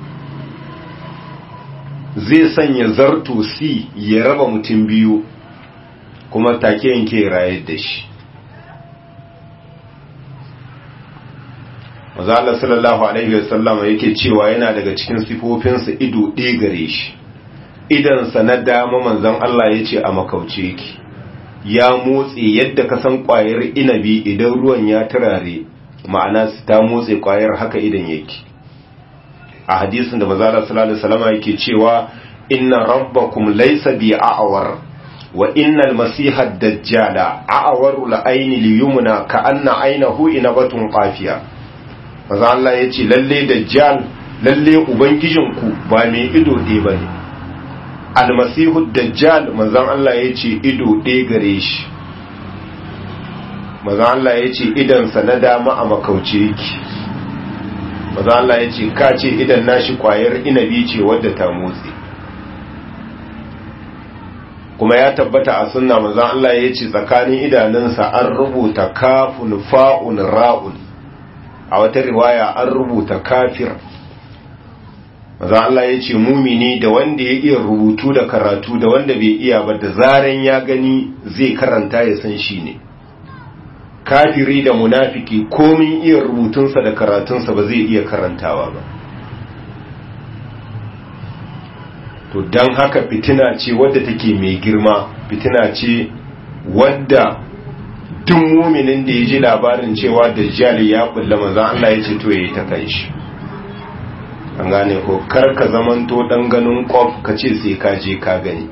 zai sanya zarto si ya raba mutum biyu kuma take yanke ya rayar da shi. Mazala sallallahu alaihi wasallama yake cewa yana daga cikin sifofinsa ido ɗaya gare shi, idansa na dama manzon Allah ya ce a makauce yake, ya motsi yadda ka san ƙwayar inabi idan ruwan ya turare, ma'ana su ta motsi ƙwayar haka idan yake. A hadisin da Mazala sallallahu alaihi wasallama yake cewa inna rabbakum laysa bi a'war wa innal masiha dajjala a'waru la'ayni liyumna ka anna aynahu inabatun qafiya. Maza Allah ya ce lalle dajjal lalle ubangijinku ba mai ido ɗaya ba ne, almasihu dajjal manzan Allah ya ce ido ɗaya gare shi. Maza Allah ya ce idansa na dama a makauce yake. Maza Allah ya ce ka ce idan nashi kwayar inabi ce wadda ta motsi. Kuma ya tabbata a sunna maza Allah ya ce tsakanin idanunsa an rubuta kafun fa'un ra'un, a wata riwaya an rubuta kafir. Maza Allah ya ce mumini da wanda ya iya rubutu da karatu da wanda bai iya ba da zaren ya gani zai karanta ya san shi ne. Kafiri da munafiki komin iya rubutunsa da karatunsa ba zai iya karantawa ba. To don haka fitina ce wadda take mai girma, fitina ce wadda duk muminin da ya ji labarin cewa dajjal ya bulla maza Allah ya ce to yayi ta kanshi. An gane ko kar ka zamanto dan ganin kof ka ce sai ka je ka gani,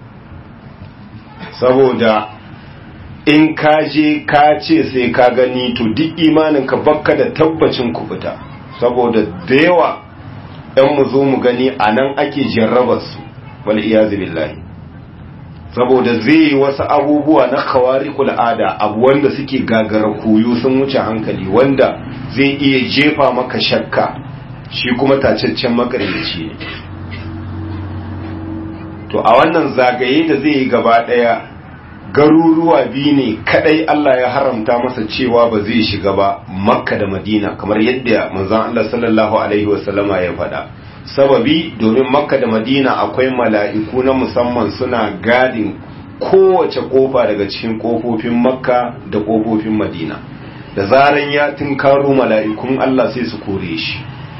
saboda in ka je ka ce sai ka gani to duk imanin ka bakka da tabbacin kubuta, saboda da yawa ɗan mu zo mu gani anan ake jarrabar su wal iyazu billahi. Saboda zai yi wasu abubuwa na khawariqul ada, abu wanda suke gagara koyo sun wuce hankali, wanda zai iya jefa maka shakka, shi kuma tacaccen makaryaci ne. To a wannan zagaye da zai yi gaba daya, garuruwa biyu ne kadai Allah ya haramta masa cewa ba zai shiga ba, Makka da Madina, kamar yadda manzon Allah sallallahu alaihi wasallama ya faɗa. Sababi domin Makka da Madina akwai mala'iku na musamman suna gadin kowace kofa daga cikin kofofin Makka da kofofin Madina, da zaran ya tinkaro mala'ikun Allah sai su kore shi.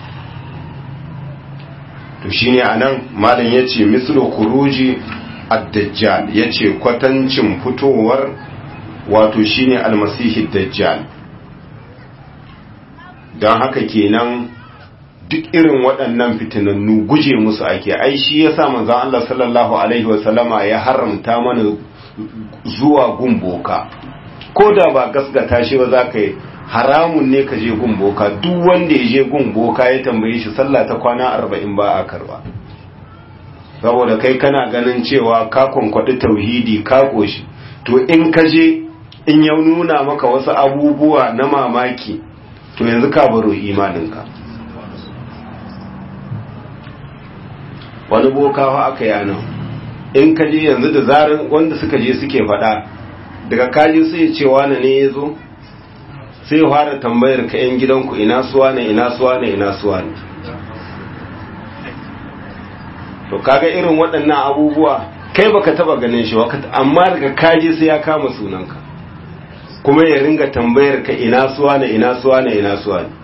To shine anan malam yace mislu khuruji ad-dajjal, yace kwatancin fitowar wato shine almasihi dajjal. Dan haka kenan duk irin waɗannan fitinannu guje musu ake. Ai shi yasa manzon Allah sallallahu alaihi wasallama ya haramta mana zuwa gumboka, ko da ba gaskata shi ba za ka yi, haramun ne ka je gumboka. Duk wanda ya je gumboka ya tambaye shi sallah ta kwana arba'in ba a karba, saboda kai kana ganin cewa ka kwankwaɗi tauhidi ka ƙoshi. To in ka je in ya nuna maka wasu abubuwa na mamaki, to yanzu ka baro imaninka. Wani bokawa aka yana in ka je yanzu da zarin wanda suka je suke faɗa, daga kaji sai ya ce wane ne ya zo, sai ya fara tambayar ka yan gidanku ina suwa ne ina suwa ne ina suwa ne. To kaga irin waɗannan abubuwa kai baka taba ganin shi, amma daga kaji sai ya kama sunanka kuma ya ringa tambayar ka ina suwa ne ina suwa ne ina suwa ne.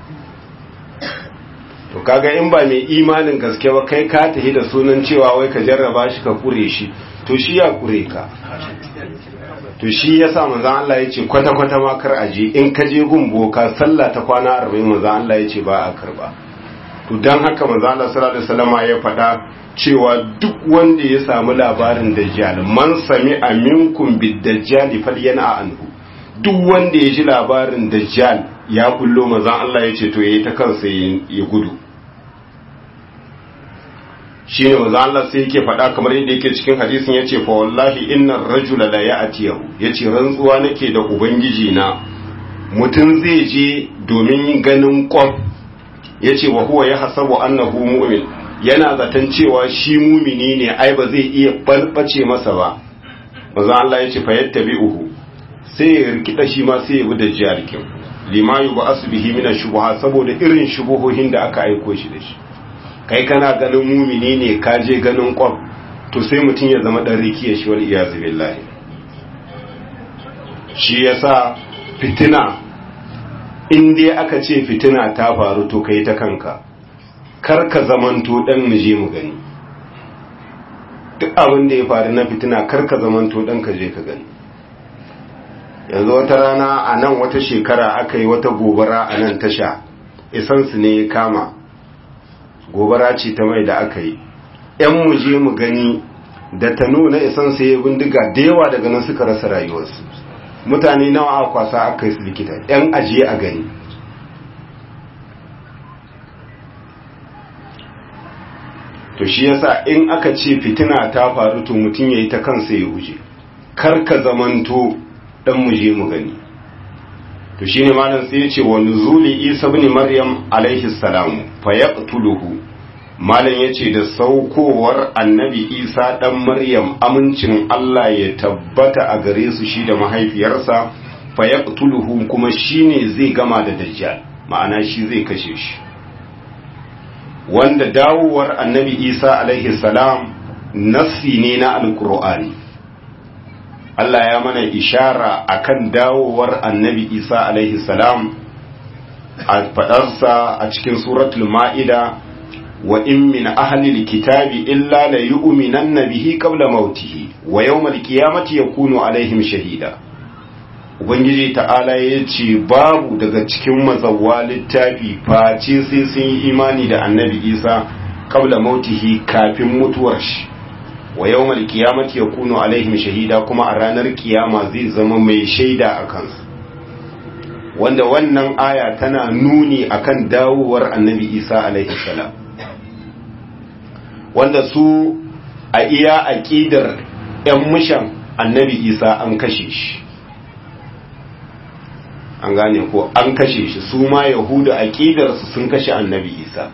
To kaga in ba mai imanin gaske ba kai ka tahi da sunan cewa wai ka jarraba shi ka kure shi, to shi ya kure ka. To shi yasa manzon Allah yace kwata kwata ma kar aje, in ka je gumboka sallah ta kwana arba'in manzon Allah yace ba a karba. To dan haka manzon Allah sallallahu alaihi wasallam ya faɗa cewa duk wanda ya samu labarin dajjal, man sami aminkum bid-dajjal falyana anhu, duk wanda ya ji labarin dajjal ya kullo manzon Allah yace to yayi ta kansa ya gudu. Shi ne manzon Allah sai yake faɗa kamar yadda yake cikin hadisin, yace fa wallahi innar rajula la ya'tiyahu, yace rantsuwa nake da ubangiji na, mutum zai je domin ganin kwaf, yace wa huwa yahsabu annahu mu'min, yana zaton cewa shi mumini ne ai ba zai iya balbace masa ba manzo Allah ya ce fa yattabi'uhu sai ya rikida shi ma sai ya bi dajjal kin lima yub'asu bihi min ash-shubuhat saboda irin shubuhohin da aka aiko shi da shi kai kana ganin mumini ne ka je ganin kwam to sai mutun ya zama dan rikiya shi wal iyaz billahi shi yasa fitina in dai aka ce fitina ta faru to kai ta kanka kar ka zamanto dan muje mu gani duk abin da ya faru na fitina kar ka zamanto dan ka je ka gani yanzu wata rana a nan wata shekara aka yi wata gobara a nan tasha isansu ne ya kama gobara ce ta mai da aka yi yan muje mu gani da ta nuna isansu ya bindiga da yawa daga nan suka rasa rayuwarsu mutane nawa aka kwasa aka yi su likita yan ajiye a gani to shi yasa in aka ce fitina ta faru to mutum yayi ta kansa ya guje kar ka zamanto dan muje mu gani to shine malam sai ya ce wa nuzuli isa ibn maryam alaihi salam fa yaqtuluhu malam yace da saukowar annabi isa dan maryam amincin Allah ya tabbata a gare su shi da mahaifiyarsa fa yaqtuluhu kuma shine zai gama da dajjal ma'ana shi zai kashe shi wanda dawowar annabi isa alaihi salam nassi ne na alqur'ani Allah ya mana ishara akan dawowar annabi isa alaihi salam a fadarsa a cikin suratul ma'ida wa in min ahlil kitabi illa la yu'minanna bihi qabla mautihi wa yawmal qiyamati yakunu alaihim shahida ubangiji ta'ala yace babu daga cikin mazawwa littafi face sai sun yi imani da annabi isa qabla mautihi kafin mutuwar shi wa yawmal qiyamati yakunu alaihim shahida kuma a ranar kiyama zai zama mai shaida a kansu wanda wannan aya tana nuni akan dawowar annabi isa alaihi salam wanda su a iya aqidar yan mushan annabi isa an kashe shi an gane ko an kashe shi su ma yahudu aqidar su sun kashe annabi isa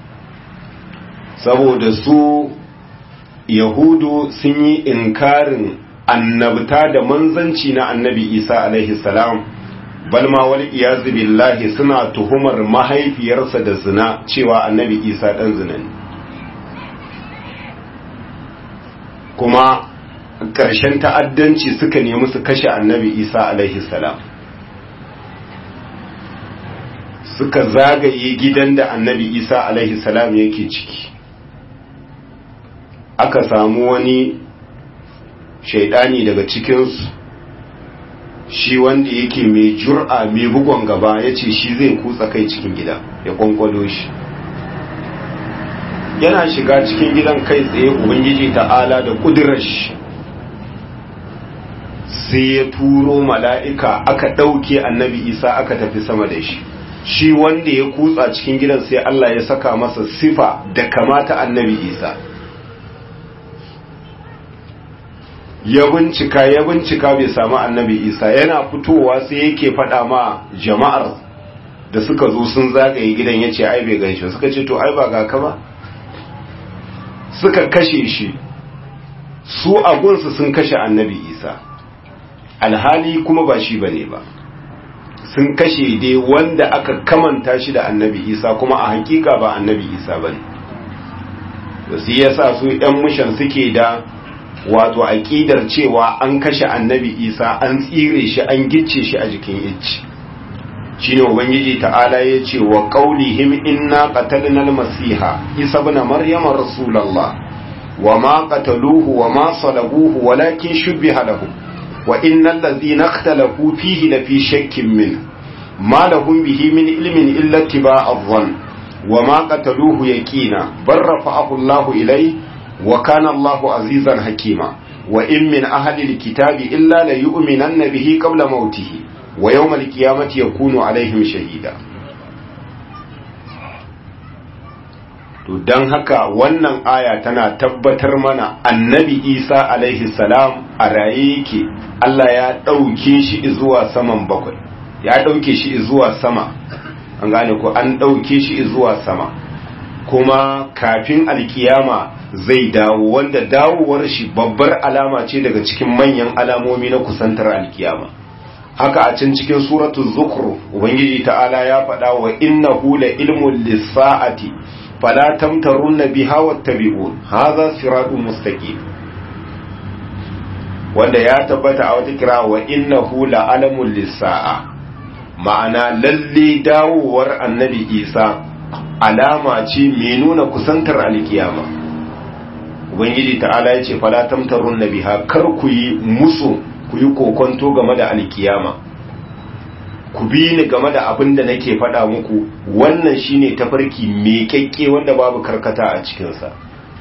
saboda su yahudu sun yi inkarin annabta da manzanci na annabi isa alaihi salam balma wal iyazu billahi suna tuhumar mahaifiyarsa da zina cewa annabi isa dan zina ne kuma ƙarshen ta'addanci suka nemi su kashe annabi isa alaihi salam suka zagaye gidan da annabi isa alaihi salam yake ciki aka samu wani shaidani daga cikinsu shi wanda yake mai jur'a mai bugon gaba ya ce shi zai kutsa kai cikin gida ya kwankwado shi yana shiga cikin gidan kai tsaye ubangiji ta'ala da kudurar shi sai ya turo mala'ika aka ɗauke annabi isa aka tafi sama da shi shi wanda ya kutsa cikin gidan sai Allah ya saka masa sifa da kamata annabi isa ya bincika ya bincika bai samu annabi isa yana fitowa sai yake faɗa ma jama'ar da suka zo sun zagaye gidan ya ce ai bai ganshi suka ce to ai ba ga ka ba suka kashe shi su agunsu sun kashe annabi isa alhali kuma ba shi bane ba sun kashe dai wanda aka kamanta shi da annabi isa kuma a hakika ba annabi isa bane to sai yasa su ɗan mushan suke da wato aqidar cewa an kashe annabi isa an tsire shi an gicce shi a jikin icci shine ubangiji ta'ala yace wa qaulihim inna qatalna al-masiha isa ibn maryama rasulullah wama qataluhu wama salabuhu walakin shubbiha lahum wa innal ladhina ikhtalafu fihi lafi shakkin min ma lahum bihi min ilmin illa ittiba'a adh-dhann wama qataluhu yaqina bal rafa'ahu Allahu ilayhi wa kana Allahu azizan hakima wa in min ahli al-kitabi illa la yu'minanna bihi qabla mautihi wa yawmal qiyamati yakunu alaihim shahida to dan haka wannan aya tana tabbatar mana annabi Isa alaihi salam a raye yake Allah ya dauke shi zuwa saman bakwai ya dauke shi zuwa sama an gane ko an dauke shi zuwa sama kuma kafin alkiyama zai dawo, wanda dawowar shi babbar alama ce daga cikin manyan alamomi na kusantar alkiyama. Haka a can cikin suratul zukhruf ubangiji ta'ala ya faɗa wa innahu la ilmun lis-sa'ati fala tamtarunna biha wattabi'un hadha siratun mustaqim, wanda ya tabbata a wata kira wa innahu la alamun lis-sa'a, ma'ana lalle dawowar annabi Isa alama ce mai nuna kusantar alkiyama. Ubangiji ta'ala ya ce fala tamtarunna biha, kar ku yi musu, ku yi kokonto game da alkiyama, ku bi ni game da abin da nake faɗa muku, wannan shine tafarki mai kyakke wanda babu karkata a cikinsa.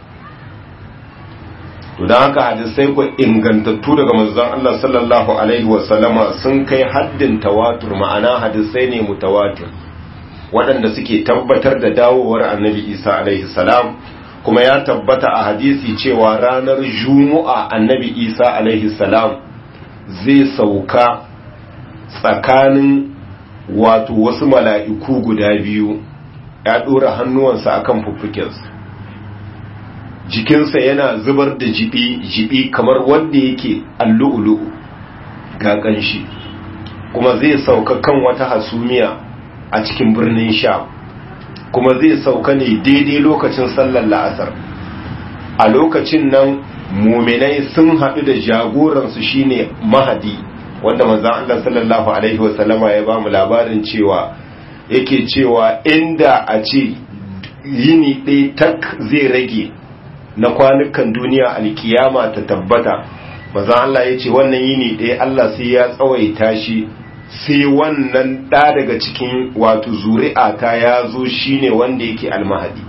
To don haka hadisai ku ingantattu daga manzon Allah sallallahu alaihi wasallama sun kai haddin tawatur, ma'ana hadisai ne mutawatir waɗanda suke tabbatar da dawowar annabi Isa alaihi salam. Kuma ya tabbata a hadisi cewa ranar Juma'a annabi Isa alaihi salam zai sauka tsakanin wato wasu mala'iku guda biyu, ya ɗora hannuwansa akan fuffukensa, jikinsa yana zubar da jibi jibi kamar wanda yake allu'ulu'u ga ƙanshi, kuma zai sauka kan wata hasumiya a cikin birnin Sham, kuma zai sauka ne daidai lokacin sallar la'asar. A lokacin nan muminai sun haɗu da jagoransu shine Mahadi, wanda manzon Allah sallallahu alaihi wasallama ya ba mu labarin cewa yake cewa inda a ce yini ɗaya tak zai rage na kwanukan duniya alkiyama ta tabbata, manzon Allah ya ce wannan yini ɗaya Allah sai ya tsawaita shi, sai wannan ɗa daga cikin wato zuri'a ta ya zo shine wanda yake almahadi.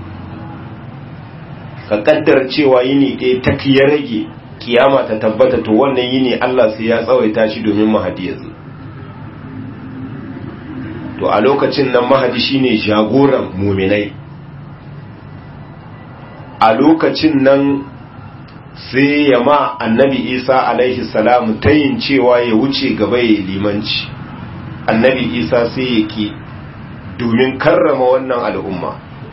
Ka kaddar cewa yini ɗaya tak ya rage kiyama ta tabbata, to wannan yini Allah sai ya tsawaita shi domin mahadi ya zo. To a lokacin nan mahadi shine jagoran muminai. A lokacin nan sai ya ma annabi Isa alaihi salam tayin cewa ya wuce gaba ya limanci. Annabi Isa sai ya ki domin karrama wannan al'umma.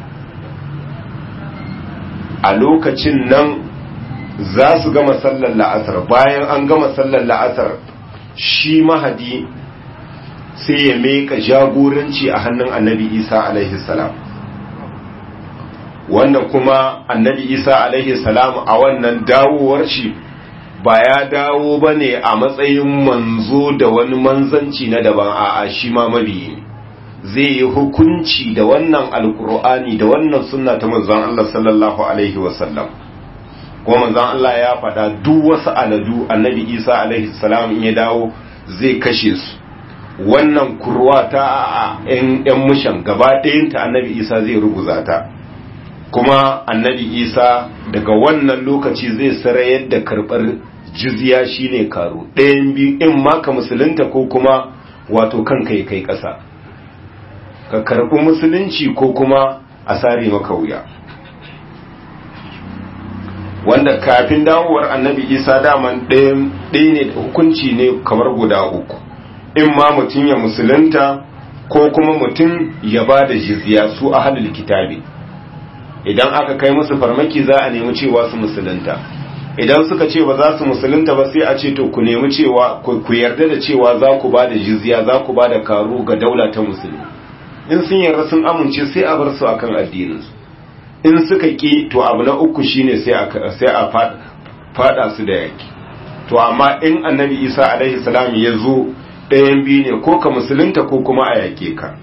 A lokacin nan za su gama sallar la'asar, bayan an gama sallar la'asar shi mahadi sai ya meka jagoranci a hannun annabi Isa alaihi salam. Wannan kuma annabi Isa alaihi salam a wannan dawowar shi ba ya dawo ba ne a matsayin manzo da wani manzanci na daban, a'a shi ma mabiyi zai yi hukunci da wannan alkur'ani da wannan sunna ta manzon Allah sallallahu alaihi wasallam. kuma manzon Allah ya faɗa duk wasu aladu annabi Isa alaihi salam in ya dawo zai kashe su. Wannan kurwa ta a ‘yan mushan gaba ɗayanta annabi Isa zai ruguza ta, kuma annabi Isa daga wannan lokaci zai sarayar da karɓar jizya shine karo ɗayan biyu, in ma ka musulunta ko kuma wato kan kai kai ƙasa, ka karɓi musulunci ko kuma a sare maka wuya. Wanda kafin dawowar annabi Isa daman ɗaya ne hukunci ne kamar guda uku, in ma mutum ya musulunta ko kuma mutum ya ba da jizya su ahlul kitabi. Idan aka kai musu farmaki za a nemi cewa su musulunta, idan suka ce ba za su musulunta ba sai a ce to ku nemi cewa ku yarda da cewa za ku ba da jizya, za ku ba da karo ga daula ta musulmi. In sun yarda sun amince sai a bar su akan addininsu, in suka ki to abu na uku shine sai a sai a fada su da yaki. To amma in annabi Isa alaihi salam ya zo ɗayan biyu ne, ko ka musulunta ko kuma a yake ka.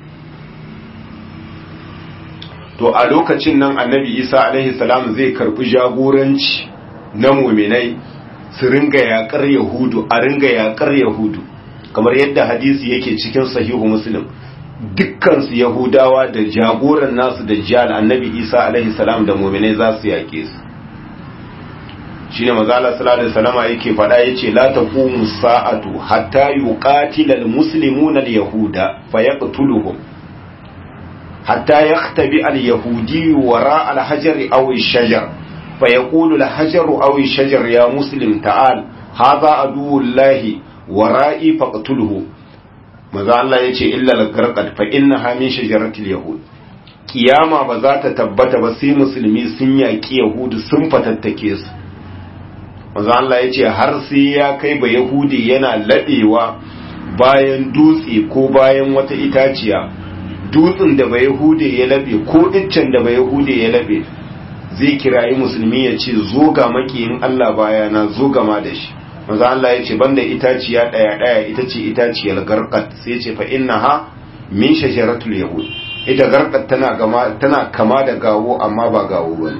To a lokacin nan annabi Isa alaihi salam zai karbi jagoranci na muminai su ringa yakar yahudu, a ringa yakar yahudu kamar yadda hadisi yake cikin sahihu muslim. Dukkan su yahudawa da jagoran nasu dajjal annabi Isa alaihi salam da muminai za su yake su. Shine manzo Allah sallallahu alaihi wasallam yake fada yace la taqumu sa'atu hatta yuqatila almuslimuna alyahuda fayaqtuluhum hatta yaktabi alyahudi wara alhajar aw alshajar fayaqulu alhajar aw alshajar ya muslim ta'al hadha aduwullahi wara'i faqtulhu. Manzo Allah yace illa algarqad fa innaha min shajaratil yahud, kiyama ba za ta tabbata ba sai musulmi sun yaƙi yahudu sun fatattake su. manzo Allah ya ce har sai ya kai ba yahudi yana laɗewa bayan dutse ko bayan wata itaciya, dutsen da ba yahudi ya laɓe ko iccen da ba yahudi ya laɓe zai kirayi musulmi ya ce zo ga makiyin Allah bayana, zo gama da shi. manzo Allah ya ce banda itaciya ɗaya ɗaya ita ce itaciyar garqat, sai ya ce fa innaha min shajaratul yahud, ita garqat tana gama tana kama da gawo amma ba gawo bane.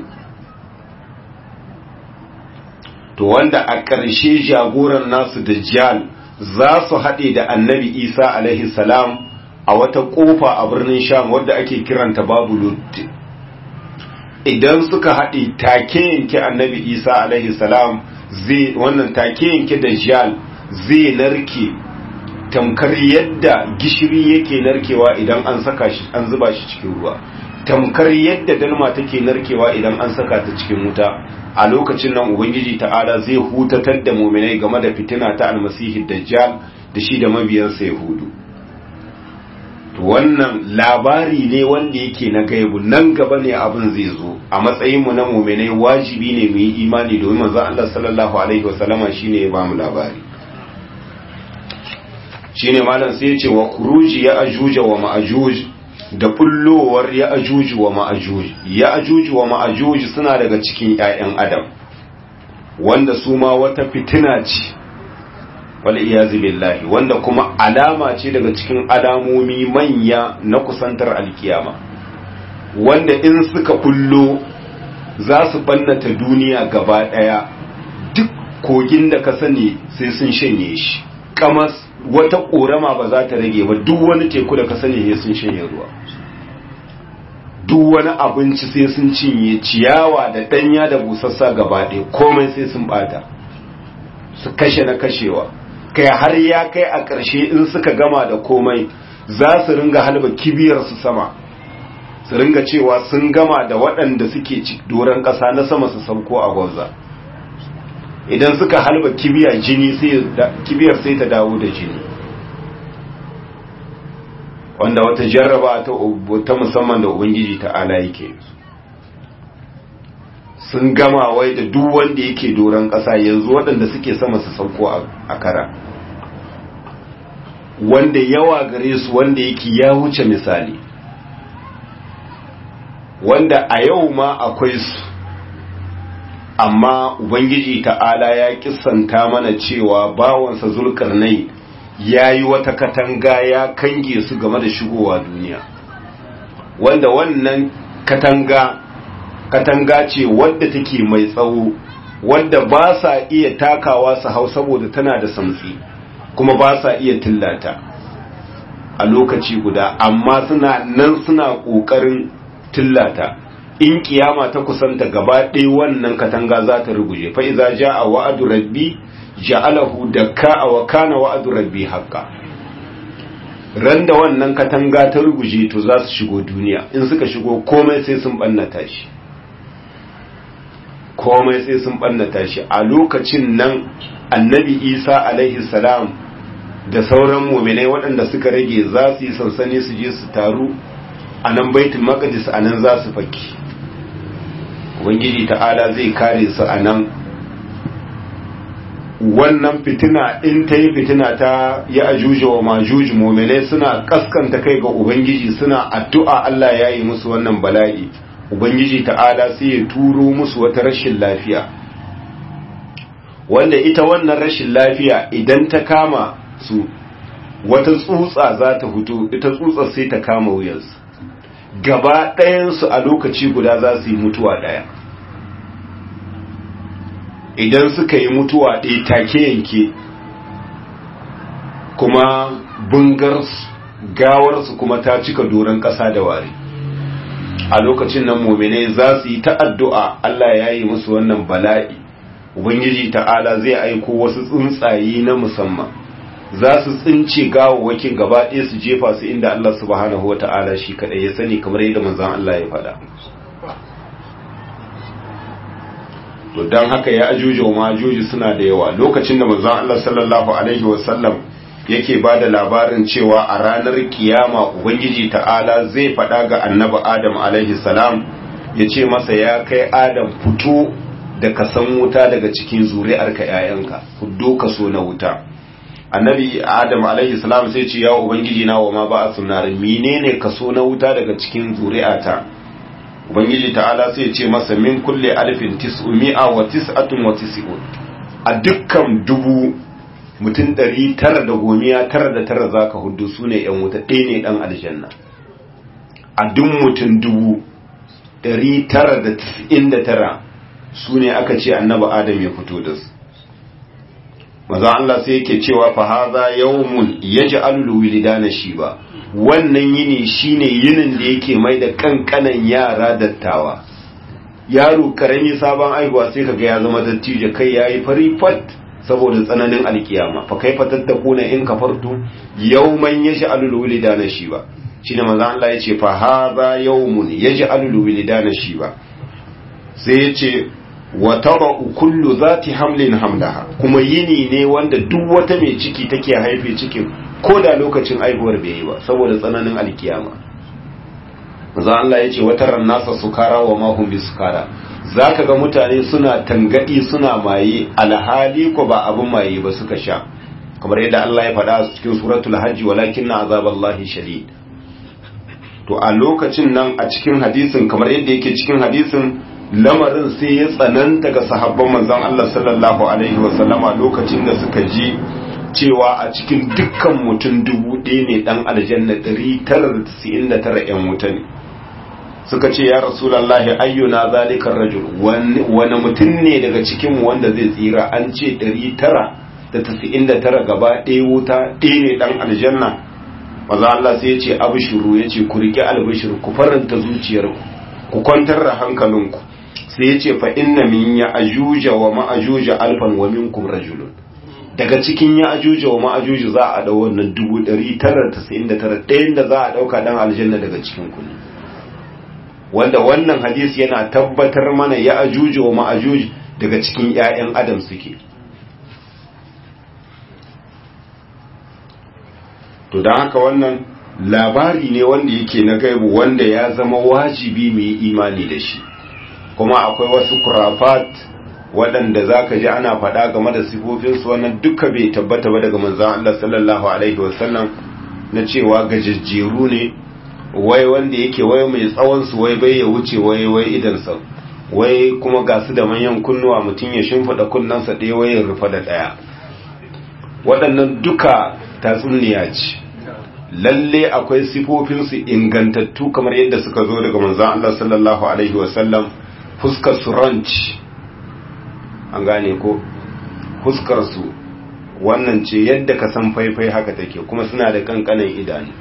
to wanda a ƙarshe jagoran nasu dajjal za su haɗe da annabi Isa alaihi salam a wata ƙofa a birnin Sham wadda ake kiranta babu Lut. idan suka haɗe take yanke annabi Isa alaihi salam zai wannan take yanke dajjal zai narke tamkar yadda gishiri yake narkewa idan an saka shi an zuba shi cikin ruwa, tamkar yadda dalma take narkewa idan an saka ta cikin wuta. a lokacin nan ubangiji ta'ala zai hutatar da mu'minai game da fitina ta almasihi dajjal da shi da mabiyansa yahudu. to wannan labari ne wanda yake na gaibu, nan gaba ne abin zai zo. a matsayin mu na mu'minai wajibi ne mu yi imani domin manzon Allah sallallahu alaihi wasallama shine ya ba mu labari. shine malam sai ya ce wa khuruji ya ajuj wa ma'ajuj, da bullowar ya ajuj wa ma'ajuj. ya ajuj wa ma'ajuj suna daga cikin ƴaƴan adam wanda su ma wata fitina ce wal iyazi billahi, wanda kuma alama ce daga cikin alamomi manya na kusantar alkiyama, wanda in suka bullo za su bannata duniya gaba daya. duk kogin da ka sani sai sun shanye shi kamas, wata korama ba za ta rage ba, duk wani teku da ka sani sai sun shanye ruwa, duk wani abinci sai sun cinye, ciyawa da danya da busassa gaba ɗaya komai sai sun bata, su kashe na kashewa. kai har ya kai a ƙarshe in suka gama da komai za su ringa halba kibiyar su sama, su ringa cewa sun gama da waɗanda suke doron ƙasa na sama su sauko a gwazza. idan suka halba kibiya jini sai kibiyar sai ta dawo da jini, wanda wata jarraba ta, ta musamman da ubangiji ta'ala yake. sun gama wai da duk wanda yake doron ƙasa, yanzu waɗanda suke sama su sauko a kara, wanda yawa gare su wanda yake ya wuce misali, wanda a yau ma akwai su, amma ubangiji ta'ala ya kissanta mana cewa bawansa Zulkarnain ya yi wata katanga ya kange su game da shigowa duniya, wanda wannan katanga katanga ce wadda take mai tsawo, wadda ba sa iya takawa su hau saboda tana da samtsi, kuma ba sa iya tillata a lokaci guda, amma suna nan suna ƙoƙarin tillata. in kiyama ta kusanta gaba ɗaya wannan katanga za ta ruguje, fa iza jaa wa'du rabbi ja'alahu dakka wa kana wa'du rabbi haqqan. randa wannan katanga ta ruguje to za su shigo duniya, in suka shigo komai sai sun bannata shi, komai sai sun bannata shi. a lokacin nan annabi Isa alaihi salam da sauran mu'minai waɗanda suka rage za su yi sansani su je su taru a nan baitul maqdis, a nan za su faki. ubangiji ta'ala zai kare su a nan. wannan fitina in ta yi fitina ta ya ajuju wa majuju, mu'minai suna kaskanta kai ga ubangiji, suna addu'a Allah ya yi musu wannan bala'i. ubangiji ta'ala sai ya turo musu wata rashin lafiya, wanda ita wannan rashin lafiya idan ta kama su wata tsutsa za ta fito, ita tsutsar sai ta kama wuyansu gaba ɗayansu a lokaci guda za su yi mutuwa ɗaya. idan suka yi mutuwa ɗaya take yanke, kuma bungar gawarsu kuma ta cika doron ƙasa da wari. a lokacin nan mu'minai za su yi ta addu'a Allah ya yi musu wannan bala'i. ubangiji ta'ala zai aiko wasu tsuntsaye na musamman, za su tsince gawawwakin gaba ɗaya su jefa su inda Allah subhanahu wa ta'ala shi kaɗai ya sani, kamar yadda manzan Allah ya faɗa. to don haka ya ajuju wa majuju suna da yawa. lokacin da manzan Allah sallallahu alaihi wasallam yake ba da labarin cewa a ranar kiyama ubangiji ta'ala zai faɗa ga annabi adam alaihi salam ya ce masa ya kai adam fito da kasan wuta daga cikin zuri'arka ‘ya'yanka fuddo kaso na wuta annabi adam alaihi salam sai ce ya ubangiji na wa ma ba a sunarin menene kaso na wuta daga cikin zuri'ata ubangiji ta'ala sai ce masa min kulle alfin tis'umi'a wa tis'atun wa tis'un a dukkan dubu mutum ɗari tara da gomiya tara da tara za ka hudu su ne ‘yan wuta ɗaya ne ɗan aljanna a duk mutum dubu ɗari tara da tis'in da tara su ne aka ce annaba adam ya fito da su maza Allah sai yake cewa fa haza yawmun yaj'alu wilidana shiba wannan yini shine yinin da yake mai da kankanan yara dattawa yaro karami sabon aihuwa sai kaga ya zama dattijo kai yayi fari fat saboda tsananin alkiyama fa kaifa tattakuna in kafartu yawman yaj'alu wilidana shiba shine manzo Allah yace fa hadha yawmun yaj'alu wilidana shiba sai yace wa tara'u kullu zati hamlin hamlaha kuma yini ne wanda duk wata mai ciki take haife cikin ko da lokacin aihuwar bai yi ba saboda tsananin alkiyama manzo Allah yace wataran nasa sukara wa ma hum bisukara zaka ga mutane suna tangadi suna maye alhali ko ba abun maye ba suka sha kamar yadda Allah ya faɗa cikin suratul hajj walakinna azaballahi shadid to a lokacin nan a cikin hadisin kamar yadda yake cikin hadisin lamarin sai ya tsananta ga sahabban manzon Allah sallallahu alaihi wasallama lokacin da suka ji cewa a cikin dukkan mutum dubu ɗaya ne dan aljanna ɗari tara da tis'in da tara ƴan wuta ne suka ce ya rasulullahi ayyuna zalikar rajul wani mutum ne daga cikin wanda zai tsira an ce ɗari tara da tis'in da tara gaba ɗaya wuta ɗaya ne dan aljanna maza Allah sai ya ce abishiru ya ce ku riƙe albishir ku faranta zuciyarku ku kwantar da hankalinku sai ya ce fa inna min ya ajuja wa ma'ajuja alfan wa minkum rajulun daga cikin ya ajuja wa ma'ajuja za a dau wannan dubu ɗari tara da tasa'in da tara ɗayan da za a ɗauka dan aljanna daga cikin ku ne wanda wannan hadisi yana tabbatar mana ya ajuja wa ma'ajuj daga cikin ƴaƴan adam suke to don haka wannan labari ne wanda yake na gaibu wanda ya zama wajibi mu yi imani da shi kuma akwai wasu kurafat waɗanda za ka ji ana faɗa game da sifofinsu wannan duka bai tabbata ba daga manzan Allah sallallahu alaihi wasallam na cewa gajejjeru ne wai wanda yake wai mai tsawonsu wai bai ya wuce wai wai idansa wai kuma ga su da manyan kunnuwa mutum ya shimfiɗa kunnansa ɗaya wai ya rufa da ɗaya waɗannan duka tatsuniya ce lalle akwai sifofinsu ingantattu kamar yadda suka zo daga manzon Allah sallallahu alaihi wasallam fuskar su ranch an gane ko fuskar su wannan ce yadda ka san faifai haka take kuma suna da kankanan idanu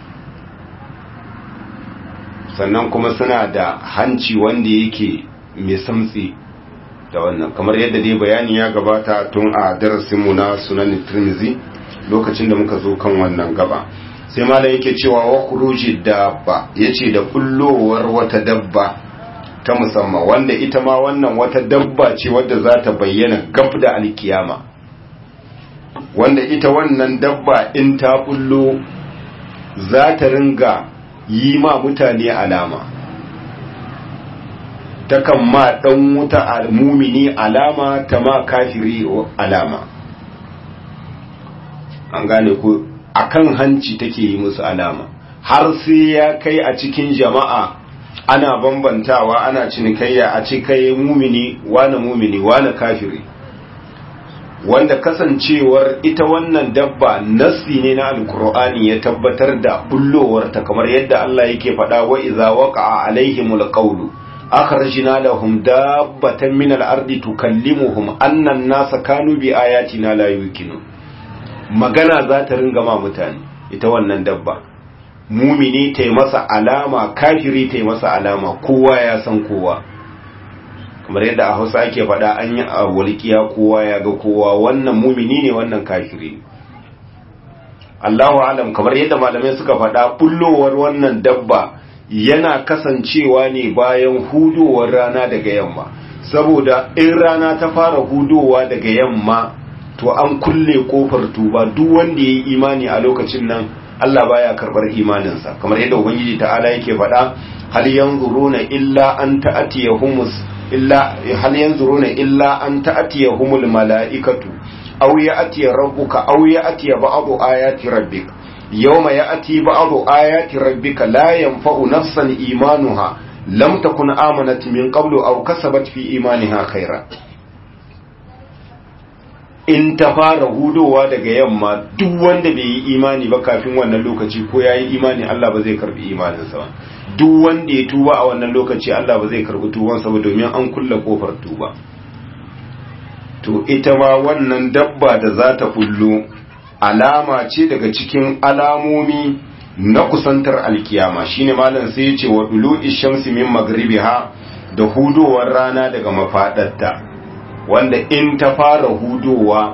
sannan kuma suna da hanci wanda yake mai samtsi da wannan kamar yadda dai bayani ya gabata tun a darasinmu na sunan Tirmidhi lokacin da muka zo kan wannan gaba sai malam yake cewa wa khuruji dabba yace da kullowar wata dabba ta musamman wanda ita ma wannan wata dabba ce wadda za ta bayyana gab da alkiyama wanda ita wannan dabba in ta kullo za ta ringa yi ma mutane alama takan ma dan wuta almumini alama ta ma kafiri alama an gane ko akan hanci take yi musu alama har sai ya kai a cikin jama'a ana bambantawa ana cinikayya a cikai mumini wane mumini wane kafiri wanda kasancewar ita wannan dabba nassi ne na alkur'ani ya tabbatar da bullowar ta kamar yadda Allah yake faɗa wa idza waqa'a alaihimul qawlu akhrajna lahum dabbatan min al-ardi tukallimuhum anna an-nasa kanu bi ayatina la yuqinun magana za ta ringa ma mutane ita wannan dabba mumini ta yi masa alama kafiri ta yi masa alama kowa ya san kowa kamar yadda a hausa ake faɗa an yi a walƙiya kowa ya ga kowa wannan mumini ne wannan kafiri Allahu alam kamar yadda malamai suka faɗa bullowar wannan dabba yana kasancewa ne bayan hudowar rana daga yamma saboda in rana ta fara hudowa daga yamma to an kulle kofar tuba. Duk wanda yayi imani a lokacin nan Allah baya karbar imaninsa, kamar yadda ubangiji ta'ala yake faɗa hal yanzuruna illa an ta'tiyahumus illa hal yanzuruna illa an ta'tiyahumul mala'ikatu aw ya'ti rabbuka aw ya'ti ba'du ayati rabbik yawma ya'ti ba'du ayati rabbika la yanfa'u nafsan imanuha lam takun amanat min qablu aw kasabat fi imaniha khairan. In ta fara hudowa daga yamma, duk wanda bai yi imani ba kafin wannan lokaci ko ya yi imani Allah ba zai karbi imaninsa ba. Duk wanda ya tuba a wannan lokaci Allah ba zai karbi tubansa ba, domin an kulle kofar tuba. To ita ma wannan dabba da za ta bullo alama ce daga cikin alamomi na kusantar alkiyama. Shine malam sai ya ce wa dulu ishamsi min magribiha, da hudowar rana daga mafadarta, wanda in ta fara hudowa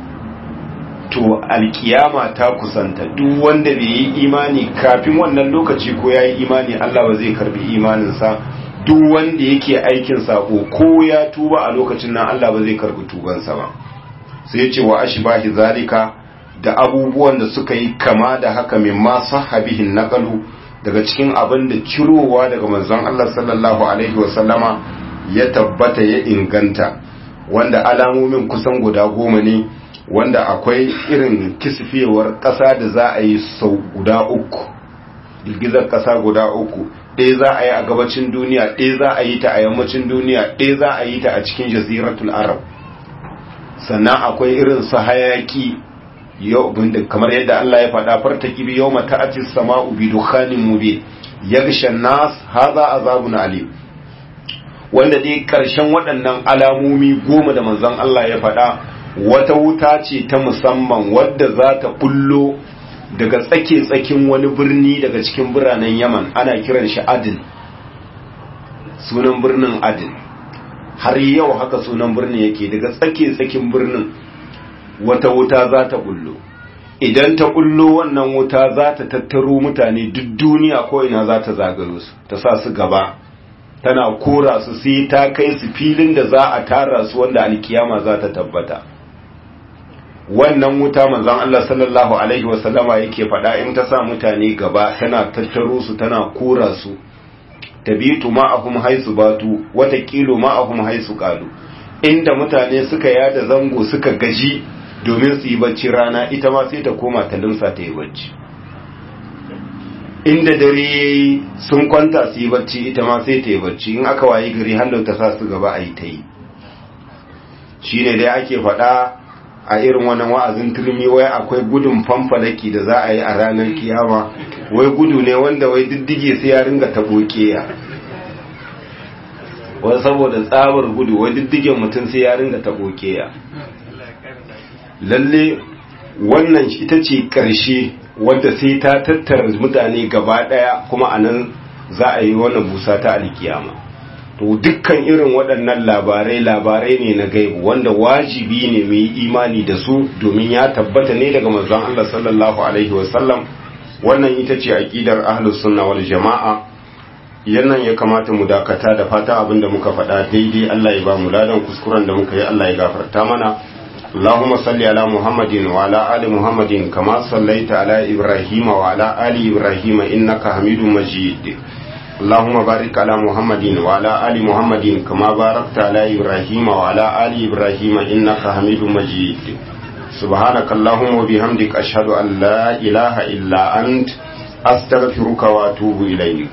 to alkiyama ta kusanta. Duk wanda bai yi imani kafin wannan lokaci ko ya yi imani Allah ba zai karbi imaninsa. Duk wanda yake aikin sako ko ya tuba a lokacin nan Allah ba zai karbi tubansa ba. Sai ya ce wa ashbahi zalika, da abubuwan da suka yi kama da haka mimma sahabihin naqalu, daga cikin abin da cirowa daga manzon Allah sallallahu alaihi wasallama ya tabbata ya inganta, wanda alamomin kusan guda goma ne, wanda akwai irin kisfewar ƙasa da za a yi sau guda uku, girgizar ƙasa guda uku, ɗaya za a yi a gabacin duniya, ɗaya za a yi ta a yammacin duniya, ɗaya za a yi ta a cikin jaziratul arab. Sannan akwai irin su hayaki yau, kamar yadda Allah ya faɗa fartaki bi yawma ta'ati as-sama'u bi dukhanin mubin yaghsha an-nas hadha azabun alim, wanda dai karshen waɗannan alamomi goma da manzon Allah ya faɗa wata wuta ce ta musamman wadda za ta bullo daga tsake tsakin wani birni daga cikin biranen Yaman, ana kiran shi Adin. Sunan birnin Adin har yau haka sunan birnin yake, daga tsake tsakin birnin wata wuta za ta bullo. Idan ta bullo wannan wuta za ta tattaro mutane duk duniya ko ina, za ta zagayo su, ta sa su gaba, tana kora su sai ta kai su filin da za a tara su, wanda alkiyama za ta tabbata. Wannan wuta manzon Allah sallallahu alaihi wasallama yake faɗa in ta sa mutane gaba tana tattaro su tana kora su, tabitu ma'ahum haisu batu wata kilo ma'ahum haisu qalu. Inda mutane suka yada zango suka gaji domin su yi bacci rana, ita ma sai ta koma ta limsa ta yi bacci. Inda dare sun kwanta su yi bacci, ita ma sai ta yi bacci. In aka wayi gari hallau ta sa su gaba a yi ta yi. Shi ne dai ake faɗa a irin wannan wa'azin turmi, wai akwai gudun fanfalaki da za a yi a ranar kiyama, wai gudu ne wanda wai diddige sai ya ringa taɓo keya. Wai saboda tsabar gudu wai diddigen mutum sai ya ringa taɓo keya. Lalle wannan ita ce ƙarshe wadda sai ta tattara mutane gaba ɗaya, kuma a nan za a yi wannan busa ta alkiyama. To dukkan irin waɗannan labarai labarai ne na gaibu, wanda wajibi ne mu yi imani da su, domin ya tabbata ne daga manzon Allah sallallahu alaihi wasallam. Wannan ita ce aqidar ahlus sunna wal jama'a. Yannan ya kamata mu dakata, da fata abinda muka faɗa daidai Allah ya ba mu ladan, kuskuren da muka yi Allah ya gafarta mana. اللهم صل على محمد وعلى آل محمد كما صليت على إبراهيم وعلى آل إبراهيم إنك حميد مجيد. اللهم بارك على محمد وعلى آل محمد كما باركت على إبراهيم وعلى آل إبراهيم إنك حميد مجيد. سبحانك اللهم وبحمدك أشهد أن لا إله إلا أنت أستغفرك وأتوب إليك.